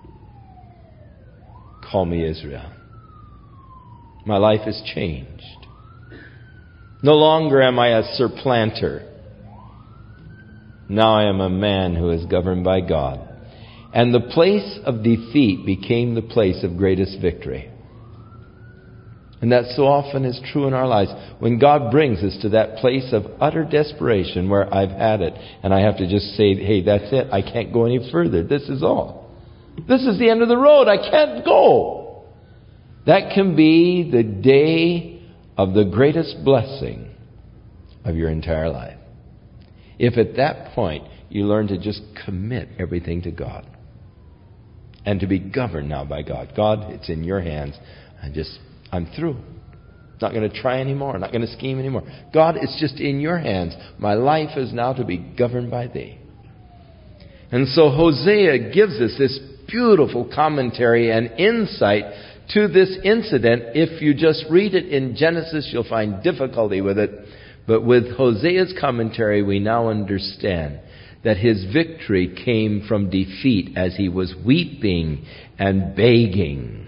Call me Israel. My life has changed. No longer am I a supplanter. Now I am a man who is governed by God." And the place of defeat became the place of greatest victory. And that so often is true in our lives. When God brings us to that place of utter desperation where I've had it, and I have to just say, "Hey, that's it. I can't go any further. This is all. This is the end of the road. I can't go." That can be the day of the greatest blessing of your entire life. If at that point you learn to just commit everything to God and to be governed now by God. God, it's in your hands. I'm through. Not going to try anymore. Not going to scheme anymore. God, it's just in your hands. My life is now to be governed by thee. And so Hosea gives us this beautiful commentary and insight to this incident. If you just read it in Genesis, you'll find difficulty with it. But with Hosea's commentary, we now understand that his victory came from defeat as he was weeping and begging,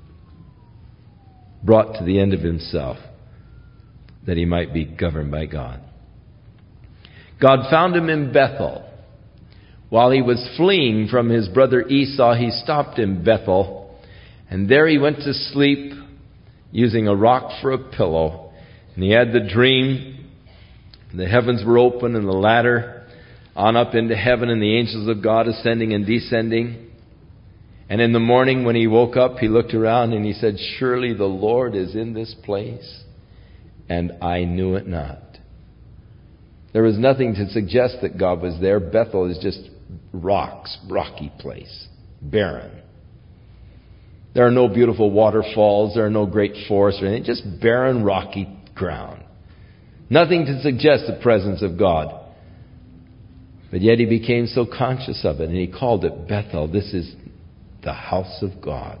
brought to the end of himself, that he might be governed by God. God found him in Bethel. While he was fleeing from his brother Esau, he stopped in Bethel, and there he went to sleep using a rock for a pillow. And he had the dream. The heavens were open and the ladder on up into heaven, and the angels of God ascending and descending. And in the morning when he woke up, he looked around and he said, "Surely the Lord is in this place, and I knew it not." There was nothing to suggest that God was there. Bethel is just rocks, rocky place, barren. There are no beautiful waterfalls. There are no great forests or anything. Just barren, rocky ground. Nothing to suggest the presence of God. But yet he became so conscious of it, and he called it Bethel. This is the house of God.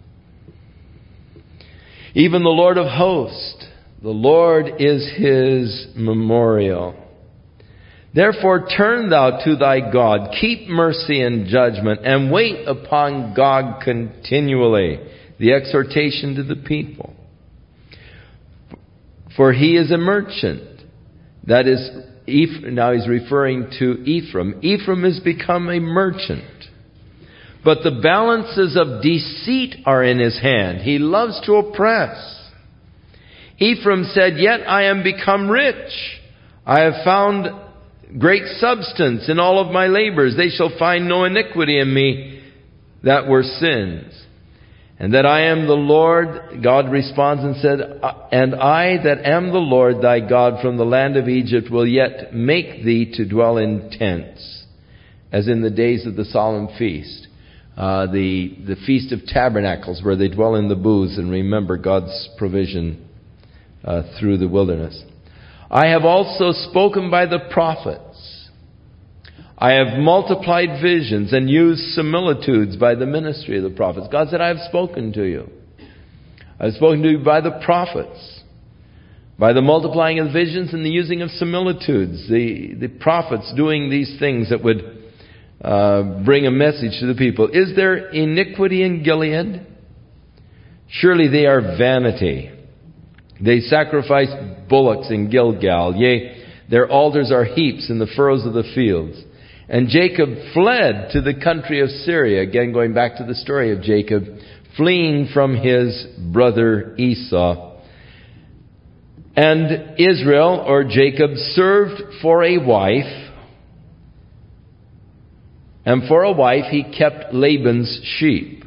Even the Lord of hosts, the Lord is his memorial. Therefore turn thou to thy God, keep mercy and judgment, and wait upon God continually. The exhortation to the people. For he is a merchant. That is, now he's referring to Ephraim. Ephraim has become a merchant. But the balances of deceit are in his hand. He loves to oppress. Ephraim said, "Yet I am become rich. I have found great substance in all of my labors. They shall find no iniquity in me that were sins. And that I am the Lord," God responds and said, "And I that am the Lord thy God from the land of Egypt will yet make thee to dwell in tents, as in the days of the solemn feast." The Feast of Tabernacles, where they dwell in the booths and remember God's provision through the wilderness. I have also spoken by the prophets. I have multiplied visions and used similitudes by the ministry of the prophets. God said, I have spoken to you. I have spoken to you by the prophets, by the multiplying of visions and the using of similitudes. The prophets doing these things that would bring a message to the people. Is there iniquity in Gilead? Surely they are vanity. They sacrifice bullocks in Gilgal. Yea, their altars are heaps in the furrows of the fields. And Jacob fled to the country of Syria. Again, going back to the story of Jacob, fleeing from his brother Esau. And Israel, or Jacob, served for a wife. And for a wife he kept Laban's sheep.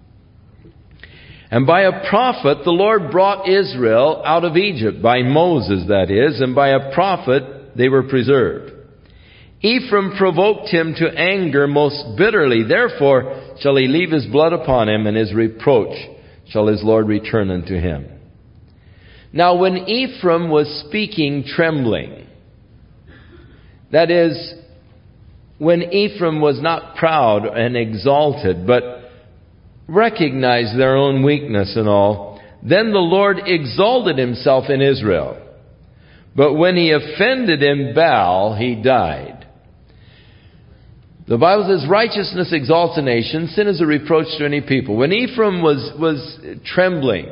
And by a prophet the Lord brought Israel out of Egypt. By Moses, that is. And by a prophet they were preserved. Ephraim provoked him to anger most bitterly. Therefore shall he leave his blood upon him, and his reproach shall his Lord return unto him. Now when Ephraim was speaking trembling, that is, when Ephraim was not proud and exalted, but recognized their own weakness and all, then the Lord exalted himself in Israel. But when he offended in Baal, he died. The Bible says, righteousness exalts a nation, sin is a reproach to any people. When Ephraim was trembling,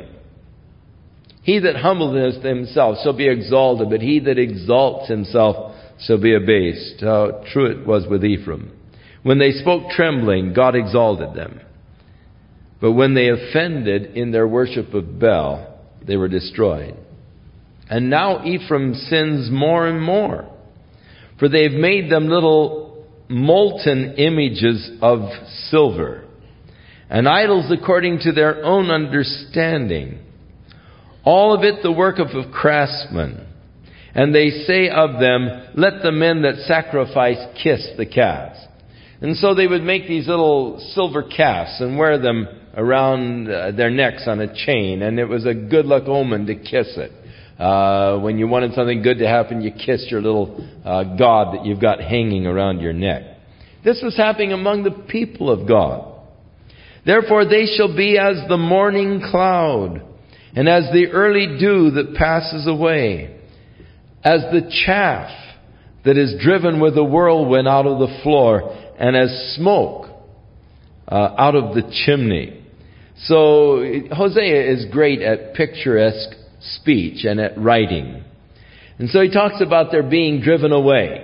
he that humbleth himself shall be exalted, but he that exalts himself shall be abased. How true it was with Ephraim. When they spoke trembling, God exalted them. But when they offended in their worship of Baal, they were destroyed. And now Ephraim sins more and more, for they've made them little molten images of silver, and idols according to their own understanding. All of it the work of a craftsman. And they say of them, let the men that sacrifice kiss the calves. And so they would make these little silver calves and wear them around their necks on a chain, and it was a good luck omen to kiss it. When you wanted something good to happen, you kissed your little god that you've got hanging around your neck. This was happening among the people of God. Therefore they shall be as the morning cloud, and as the early dew that passes away, as the chaff that is driven with a whirlwind out of the floor, and as smoke out of the chimney. So Hosea is great at picturesque speech and at writing. And so he talks about their being driven away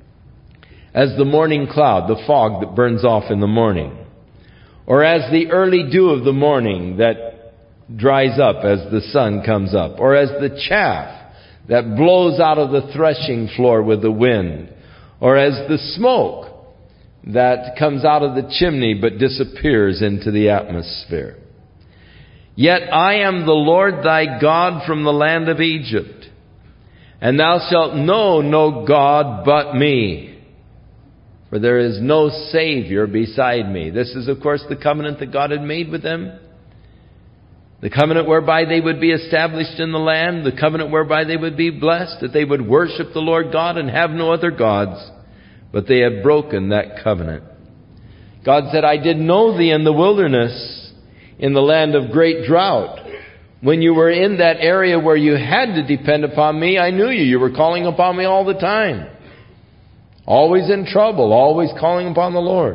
as the morning cloud, the fog that burns off in the morning, or as the early dew of the morning that dries up as the sun comes up, or as the chaff that blows out of the threshing floor with the wind, or as the smoke that comes out of the chimney but disappears into the atmosphere. Yet I am the Lord thy God from the land of Egypt, and thou shalt know no God but me, for there is no Savior beside me. This is, of course, the covenant that God had made with them. The covenant whereby they would be established in the land. The covenant whereby they would be blessed, that they would worship the Lord God and have no other gods. But they have broken that covenant. God said, I did know thee in the wilderness, in the land of great drought. When you were in that area where you had to depend upon me, I knew you. You were calling upon me all the time. Always in trouble, always calling upon the Lord.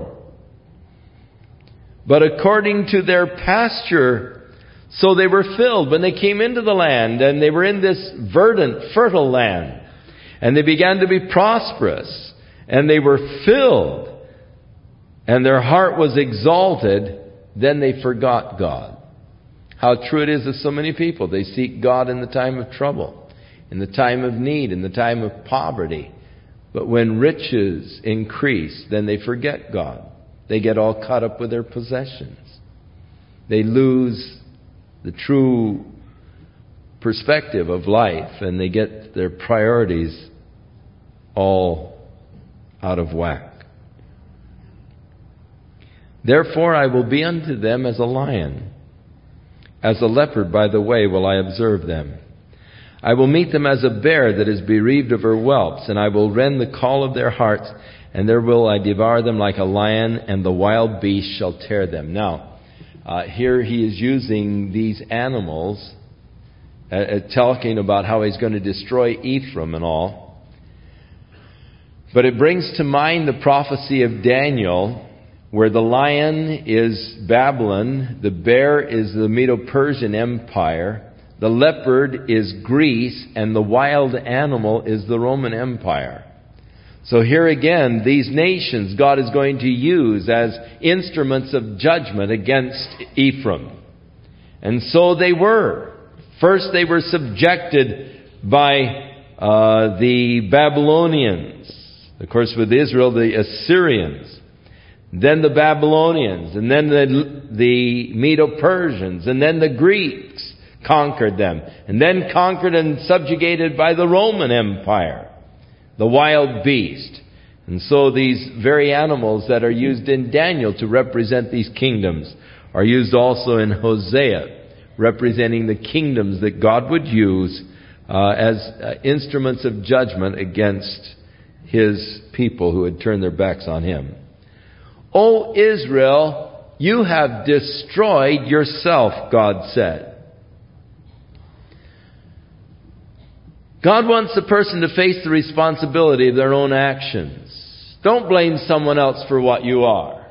But according to their pasture, so they were filled when they came into the land, and they were in this verdant, fertile land. And they began to be prosperous, and they were filled, and their heart was exalted. Then they forgot God. How true it is of so many people. They seek God in the time of trouble, in the time of need, in the time of poverty. But when riches increase, then they forget God. They get all caught up with their possessions. They lose the true perspective of life, and they get their priorities all out of whack. Therefore I will be unto them as a lion, as a leopard by the way will I observe them. I will meet them as a bear that is bereaved of her whelps, and I will rend the caul of their hearts, and there will I devour them like a lion, and the wild beast shall tear them. Now, here he is using these animals, talking about how he's going to destroy Ephraim and all. But it brings to mind the prophecy of Daniel, where the lion is Babylon, the bear is the Medo-Persian Empire, the leopard is Greece, and the wild animal is the Roman Empire. So here again, these nations God is going to use as instruments of judgment against Ephraim. And so they were. First they were subjected by the Babylonians. Of course, with Israel, the Assyrians. Then the Babylonians. And then the Medo-Persians. And then the Greeks conquered them. And then conquered and subjugated by the Roman Empire. The wild beast. And so these very animals that are used in Daniel to represent these kingdoms are used also in Hosea, representing the kingdoms that God would use as instruments of judgment against His people who had turned their backs on Him. O Israel, you have destroyed yourself, God said. God wants the person to face the responsibility of their own actions. Don't blame someone else for what you are.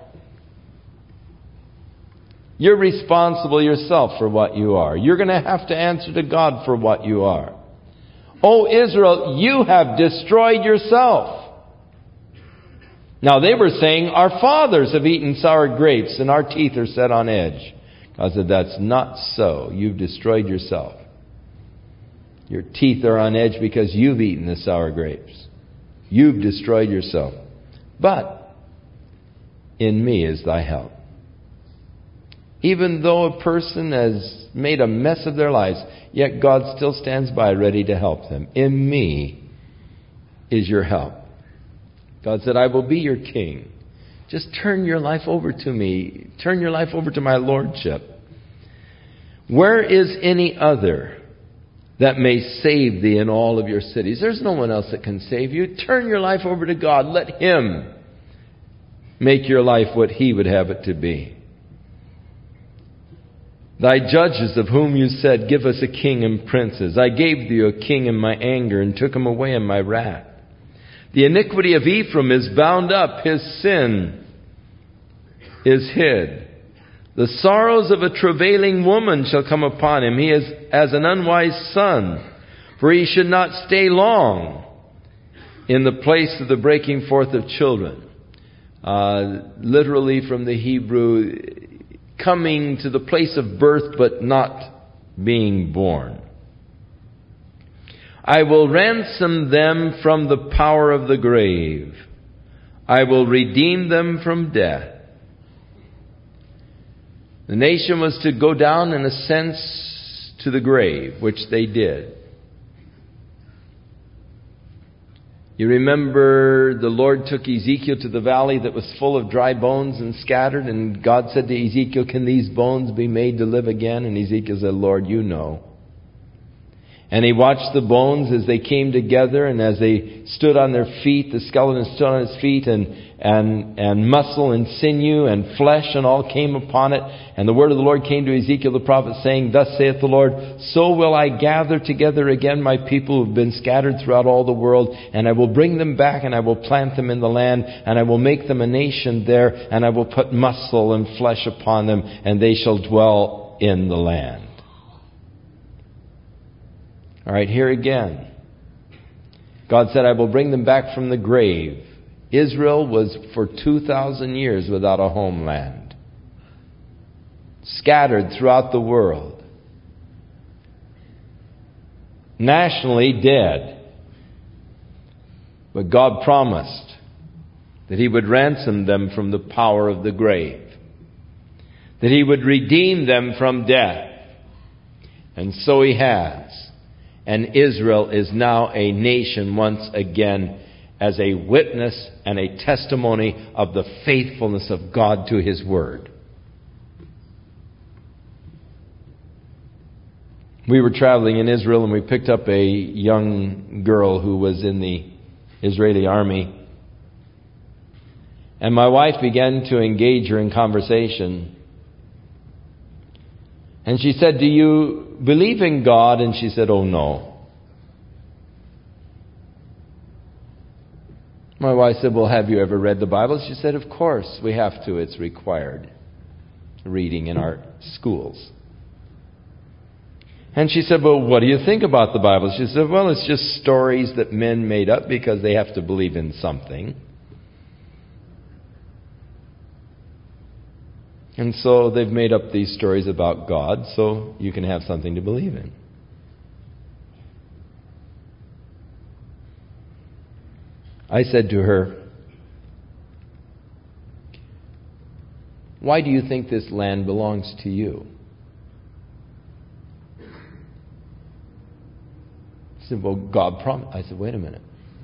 You're responsible yourself for what you are. You're going to have to answer to God for what you are. O Israel, you have destroyed yourself. Now they were saying, our fathers have eaten sour grapes and our teeth are set on edge. God said, that's not so. You've destroyed yourself. Your teeth are on edge because you've eaten the sour grapes. You've destroyed yourself. But in me is thy help. Even though a person has made a mess of their lives, yet God still stands by ready to help them. In me is your help. God said, I will be your king. Just turn your life over to me. Turn your life over to my lordship. Where is any other that may save thee in all of your cities? There's no one else that can save you. Turn your life over to God. Let Him make your life what He would have it to be. Thy judges of whom you said, give us a king and princes. I gave thee a king in my anger and took him away in my wrath. The iniquity of Ephraim is bound up. His sin is hid. The sorrows of a travailing woman shall come upon him. He is as an unwise son, for he should not stay long in the place of the breaking forth of children. Literally from the Hebrew, coming to the place of birth but not being born. I will ransom them from the power of the grave. I will redeem them from death. The nation was to go down, in a sense, to the grave, which they did. You remember the Lord took Ezekiel to the valley that was full of dry bones and scattered, and God said to Ezekiel, can these bones be made to live again? And Ezekiel said, Lord, you know. And he watched the bones as they came together, and as they stood on their feet, the skeleton stood on his feet, and muscle and sinew and flesh and all came upon it. And the word of the Lord came to Ezekiel the prophet, saying, thus saith the Lord, so will I gather together again my people who have been scattered throughout all the world, and I will bring them back, and I will plant them in the land, and I will make them a nation there, and I will put muscle and flesh upon them, and they shall dwell in the land. All right, here again. God said, I will bring them back from the grave. Israel was for 2,000 years without a homeland, scattered throughout the world, nationally dead. But God promised that He would ransom them from the power of the grave, that He would redeem them from death. And so He has. And Israel is now a nation once again as a witness and a testimony of the faithfulness of God to His Word. We were traveling in Israel and we picked up a young girl who was in the Israeli army. And my wife began to engage her in conversation. And she said, "Do you believe in God?" And she said, "Oh, no." My wife said, "Well, have you ever read the Bible?" She said, "Of course, we have to. It's required reading in our schools." And she said, "Well, what do you think about the Bible?" She said, "Well, it's just stories that men made up because they have to believe in something. And so they've made up these stories about God so you can have something to believe in." I said to her, "Why do you think this land belongs to you?" She said, "Well, God promised." I said, "Wait a minute.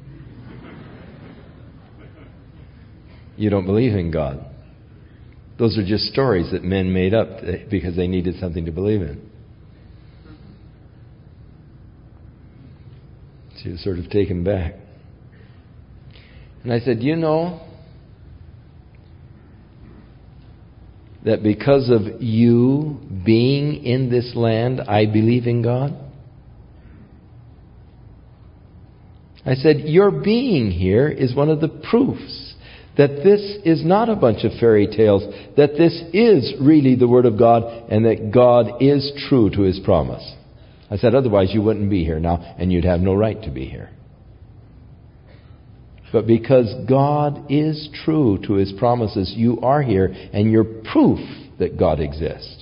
You don't believe in God. Those are just stories that men made up because they needed something to believe in." She was sort of taken back. And I said, "You know that because of you being in this land, I believe in God?" I said, "Your being here is one of the proofs that this is not a bunch of fairy tales, that this is really the Word of God, and that God is true to His promise." I said, "Otherwise you wouldn't be here now, and you'd have no right to be here. But because God is true to His promises, you are here, and you're proof that God exists."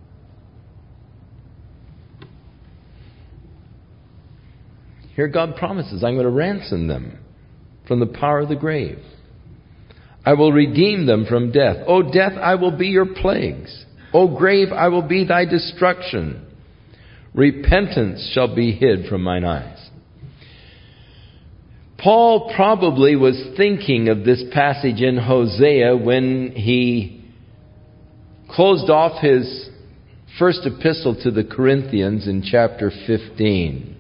Here God promises, "I'm going to ransom them from the power of the grave. I will redeem them from death. O death, I will be your plagues. O grave, I will be thy destruction. Repentance shall be hid from mine eyes." Paul probably was thinking of this passage in Hosea when he closed off his first epistle to the Corinthians in chapter 15.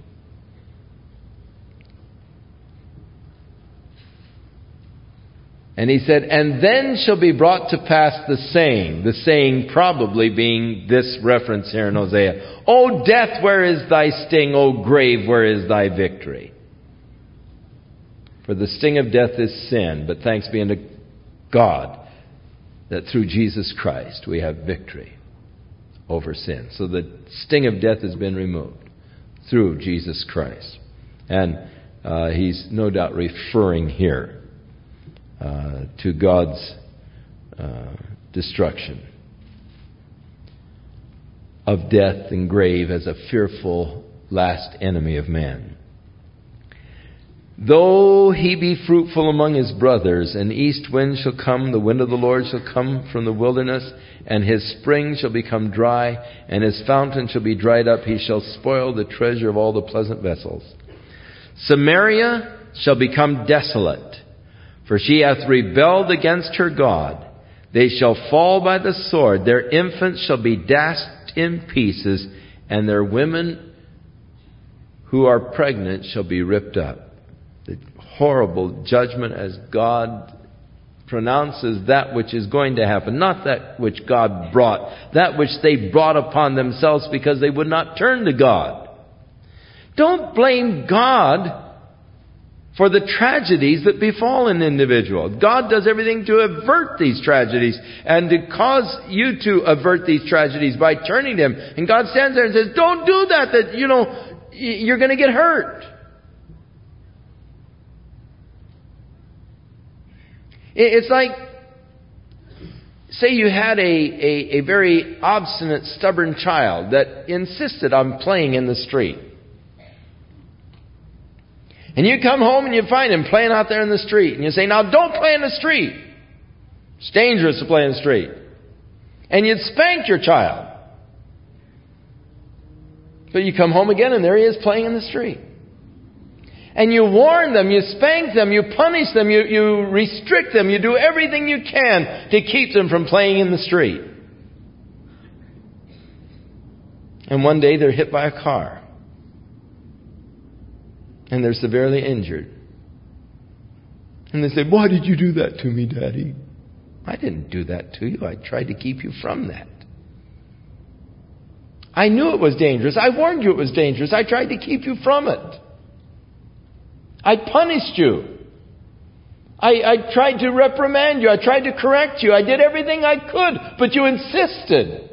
And he said, "And then shall be brought to pass the saying probably being this reference here in Hosea, O death, where is thy sting? O grave, where is thy victory? For the sting of death is sin, but thanks be unto God that through Jesus Christ we have victory over sin." So the sting of death has been removed through Jesus Christ. And he's no doubt referring here to God's destruction of death and grave as a fearful last enemy of man. "Though he be fruitful among his brothers, an east wind shall come, the wind of the Lord shall come from the wilderness, and his spring shall become dry, and his fountain shall be dried up. He shall spoil the treasure of all the pleasant vessels. Samaria shall become desolate, for she hath rebelled against her God. They shall fall by the sword. Their infants shall be dashed in pieces, and their women who are pregnant shall be ripped up." The horrible judgment as God pronounces that which is going to happen, not that which God brought, that which they brought upon themselves because they would not turn to God. Don't blame God for the tragedies that befall an individual. God does everything to avert these tragedies and to cause you to avert these tragedies by turning to Him. And God stands there and says, "Don't do that, you're going to get hurt." It's like, say you had a very obstinate, stubborn child that insisted on playing in the street. And you come home and you find him playing out there in the street. And you say, "Now don't play in the street. It's dangerous to play in the street." And you'd spank your child. But you come home again and there he is playing in the street. And you warn them, you spank them, you punish them, you restrict them, you do everything you can to keep them from playing in the street. And one day they're hit by a car. And they're severely injured. And they say, "Why did you do that to me, Daddy?" "I didn't do that to you. I tried to keep you from that. I knew it was dangerous. I warned you it was dangerous. I tried to keep you from it. I punished you. I tried to reprimand you. I tried to correct you. I did everything I could, but you insisted."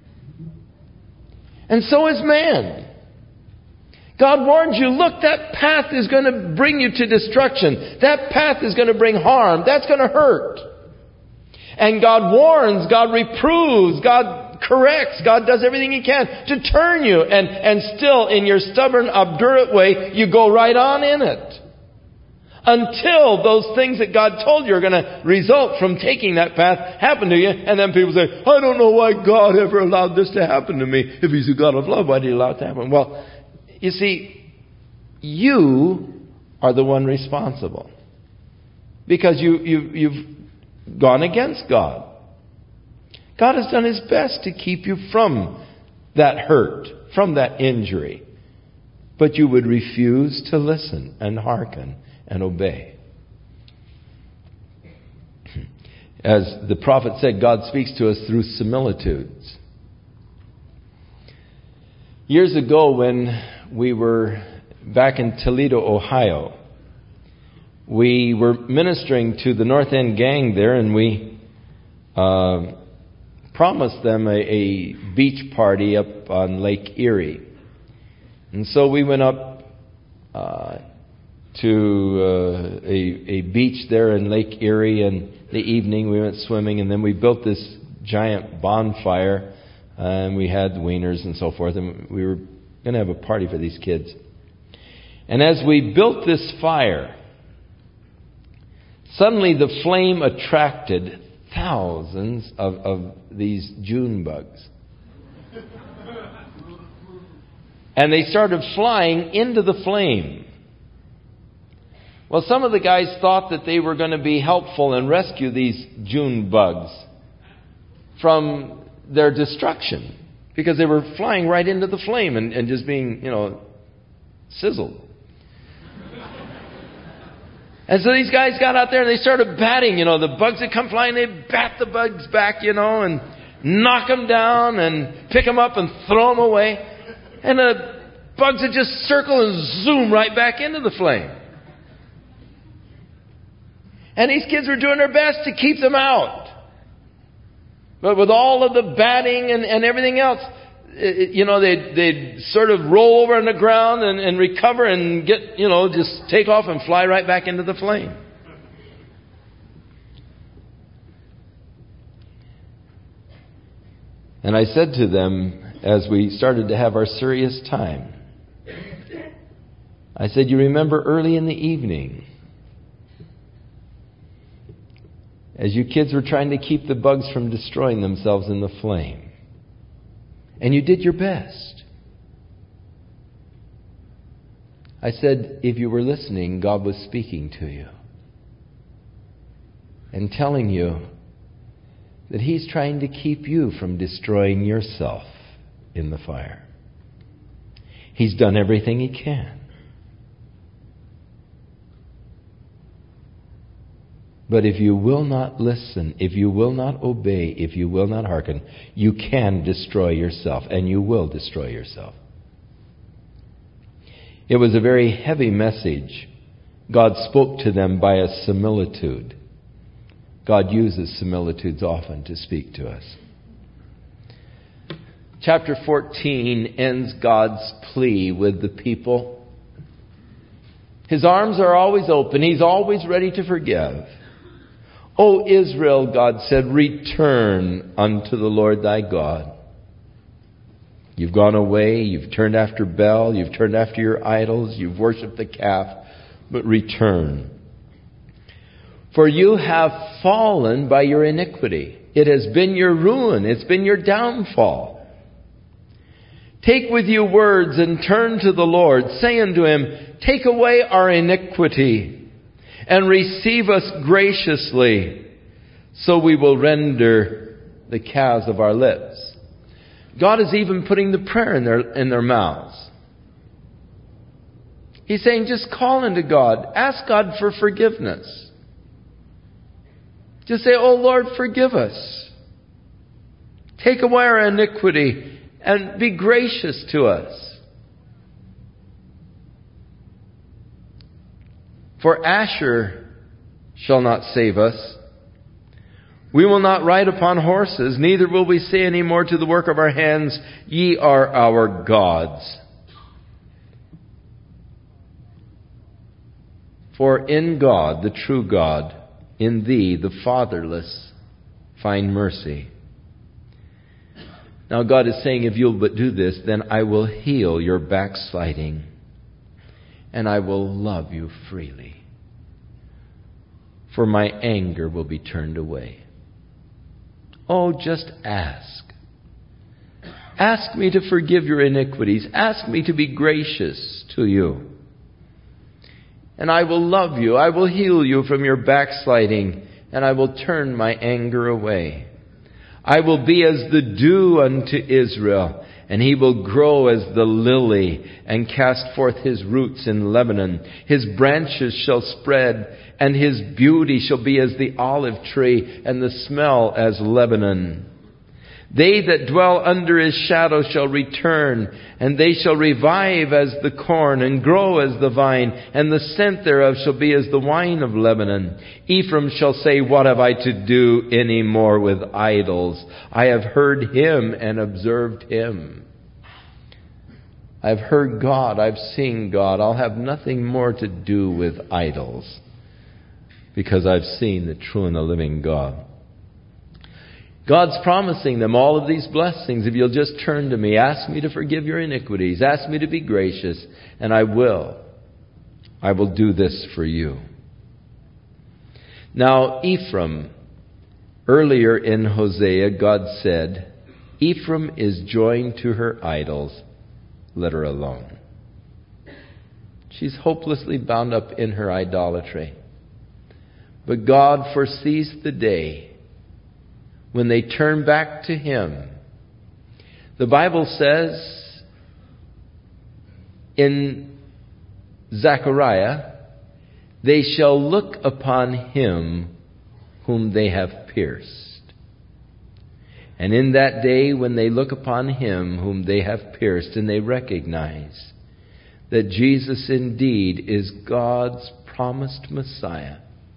And so is man. God warns you, look, that path is going to bring you to destruction. That path is going to bring harm. That's going to hurt. And God warns, God reproves, God corrects, God does everything He can to turn you. And still, in your stubborn, obdurate way, you go right on in it. Until those things that God told you are going to result from taking that path happen to you. And then people say, "I don't know why God ever allowed this to happen to me. If He's a God of love, why did He allow it to happen?" Well, you see, you are the one responsible. Because you've gone against God. God has done His best to keep you from that hurt, from that injury. But you would refuse to listen and hearken and obey. As the prophet said, God speaks to us through similitudes. Years ago, when we were back in Toledo, Ohio, we were ministering to the North End gang there, and we promised them a beach party up on Lake Erie. And so we went up to a beach there in Lake Erie, and the evening we went swimming, and then we built this giant bonfire, and we had wieners and so forth, and we were going to have a party for these kids. And as we built this fire, suddenly the flame attracted thousands of these June bugs. And they started flying into the flame. Well, some of the guys thought that they were going to be helpful and rescue these June bugs from their destruction, because they were flying right into the flame and just being, sizzled. And so these guys got out there and they started batting, the bugs that come flying, they bat the bugs back, and knock them down and pick them up and throw them away. And the bugs would just circle and zoom right back into the flame. And these kids were doing their best to keep them out. But with all of the batting and everything else, they'd sort of roll over on the ground and recover and get, just take off and fly right back into the flame. And I said to them, as we started to have our serious time, I said, "You remember early in the evening, as you kids were trying to keep the bugs from destroying themselves in the flame. And you did your best. I said, if you were listening, God was speaking to you and telling you that He's trying to keep you from destroying yourself in the fire. He's done everything He can. But if you will not listen, if you will not obey, if you will not hearken, you can destroy yourself, and you will destroy yourself." It was a very heavy message. God spoke to them by a similitude. God uses similitudes often to speak to us. Chapter 14 ends God's plea with the people. His arms are always open. He's always ready to forgive. "O Israel," God said, "return unto the Lord thy God." You've gone away, you've turned after Baal, you've turned after your idols, you've worshipped the calf, but return. "For you have fallen by your iniquity. It has been your ruin, it's been your downfall. Take with you words and turn to the Lord. Say unto Him, take away our iniquity and receive us graciously, so we will render the calves of our lips." God is even putting the prayer in their mouths. He's saying, just call into God. Ask God for forgiveness. Just say, oh Lord, forgive us. Take away our iniquity and be gracious to us. For Asher shall not save us. We will not ride upon horses, neither will we say any more to the work of our hands, ye are our gods. For in God, the true God, in thee, the fatherless, find mercy. Now God is saying, if you'll but do this, then I will heal your backsliding, and I will love you freely. For my anger will be turned away. Oh, just ask. Ask me to forgive your iniquities. Ask me to be gracious to you. And I will love you. I will heal you from your backsliding, and I will turn my anger away. I will be as the dew unto Israel, and he will grow as the lily and cast forth his roots in Lebanon. His branches shall spread, and his beauty shall be as the olive tree, and the smell as Lebanon. They that dwell under his shadow shall return, and they shall revive as the corn, and grow as the vine, and the scent thereof shall be as the wine of Lebanon. Ephraim shall say, what have I to do any more with idols? I have heard him and observed him. I've heard God, I've seen God. I'll have nothing more to do with idols, because I've seen the true and the living God. God's promising them all of these blessings. If you'll just turn to me, ask me to forgive your iniquities, ask me to be gracious, and I will. I will do this for you. Now, Ephraim, earlier in Hosea, God said, Ephraim is joined to her idols. Let her alone. She's hopelessly bound up in her idolatry. But God foresees the day when they turn back to him. The Bible says in Zechariah, they shall look upon him whom they have pierced. And in that day when they look upon him whom they have pierced, and they recognize that Jesus indeed is God's promised Messiah,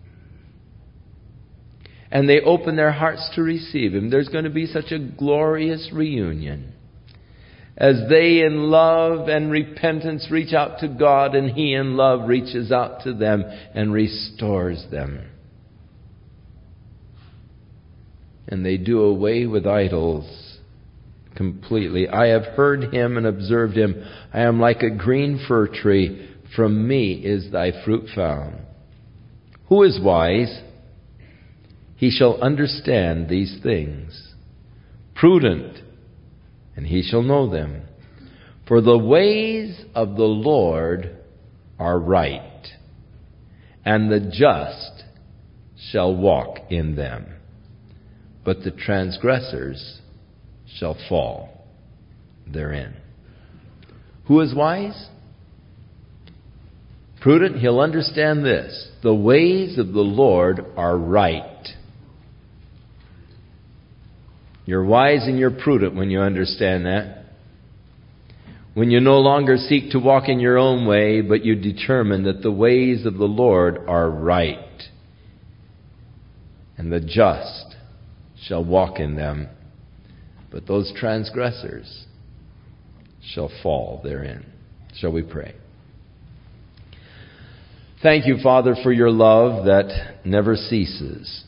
and they open their hearts to receive him, there's going to be such a glorious reunion as they in love and repentance reach out to God, and he in love reaches out to them and restores them. And they do away with idols completely. I have heard him and observed him. I am like a green fir tree. From me is thy fruit found. Who is wise? He shall understand these things. Prudent, and he shall know them. For the ways of the Lord are right, and the just shall walk in them. But the transgressors shall fall therein. Who is wise? Prudent, he'll understand this. The ways of the Lord are right. You're wise and you're prudent when you understand that. When you no longer seek to walk in your own way, but you determine that the ways of the Lord are right, and the just shall walk in them, but those transgressors shall fall therein. Shall we pray? Thank you, Father, for your love that never ceases,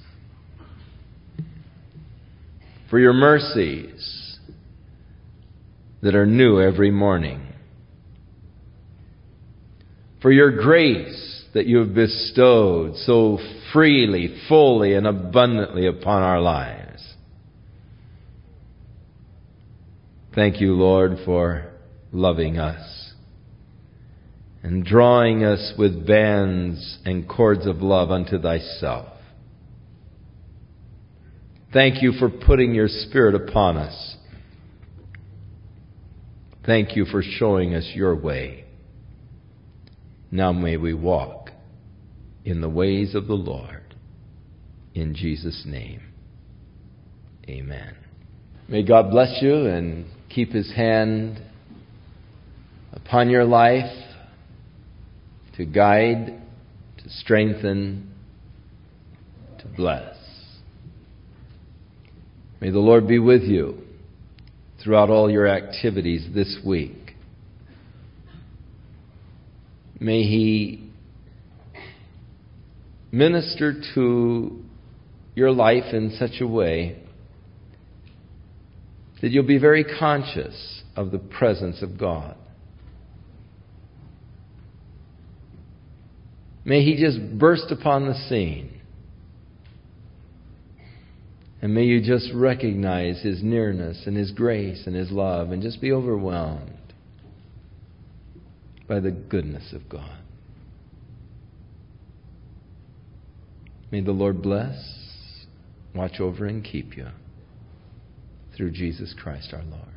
for your mercies that are new every morning, for your grace that you have bestowed so freely, fully, and abundantly upon our lives. Thank you, Lord, for loving us and drawing us with bands and cords of love unto thyself. Thank you for putting your Spirit upon us Thank you for showing us your way. Now may we walk in the ways of the Lord. In Jesus' name, amen. May God bless you and keep His hand upon your life to guide, to strengthen, to bless. May the Lord be with you throughout all your activities this week. May He minister to your life in such a way that you'll be very conscious of the presence of God. May He just burst upon the scene. And may you just recognize His nearness and His grace and His love and just be overwhelmed by the goodness of God. May the Lord bless, watch over, and keep you through Jesus Christ our Lord.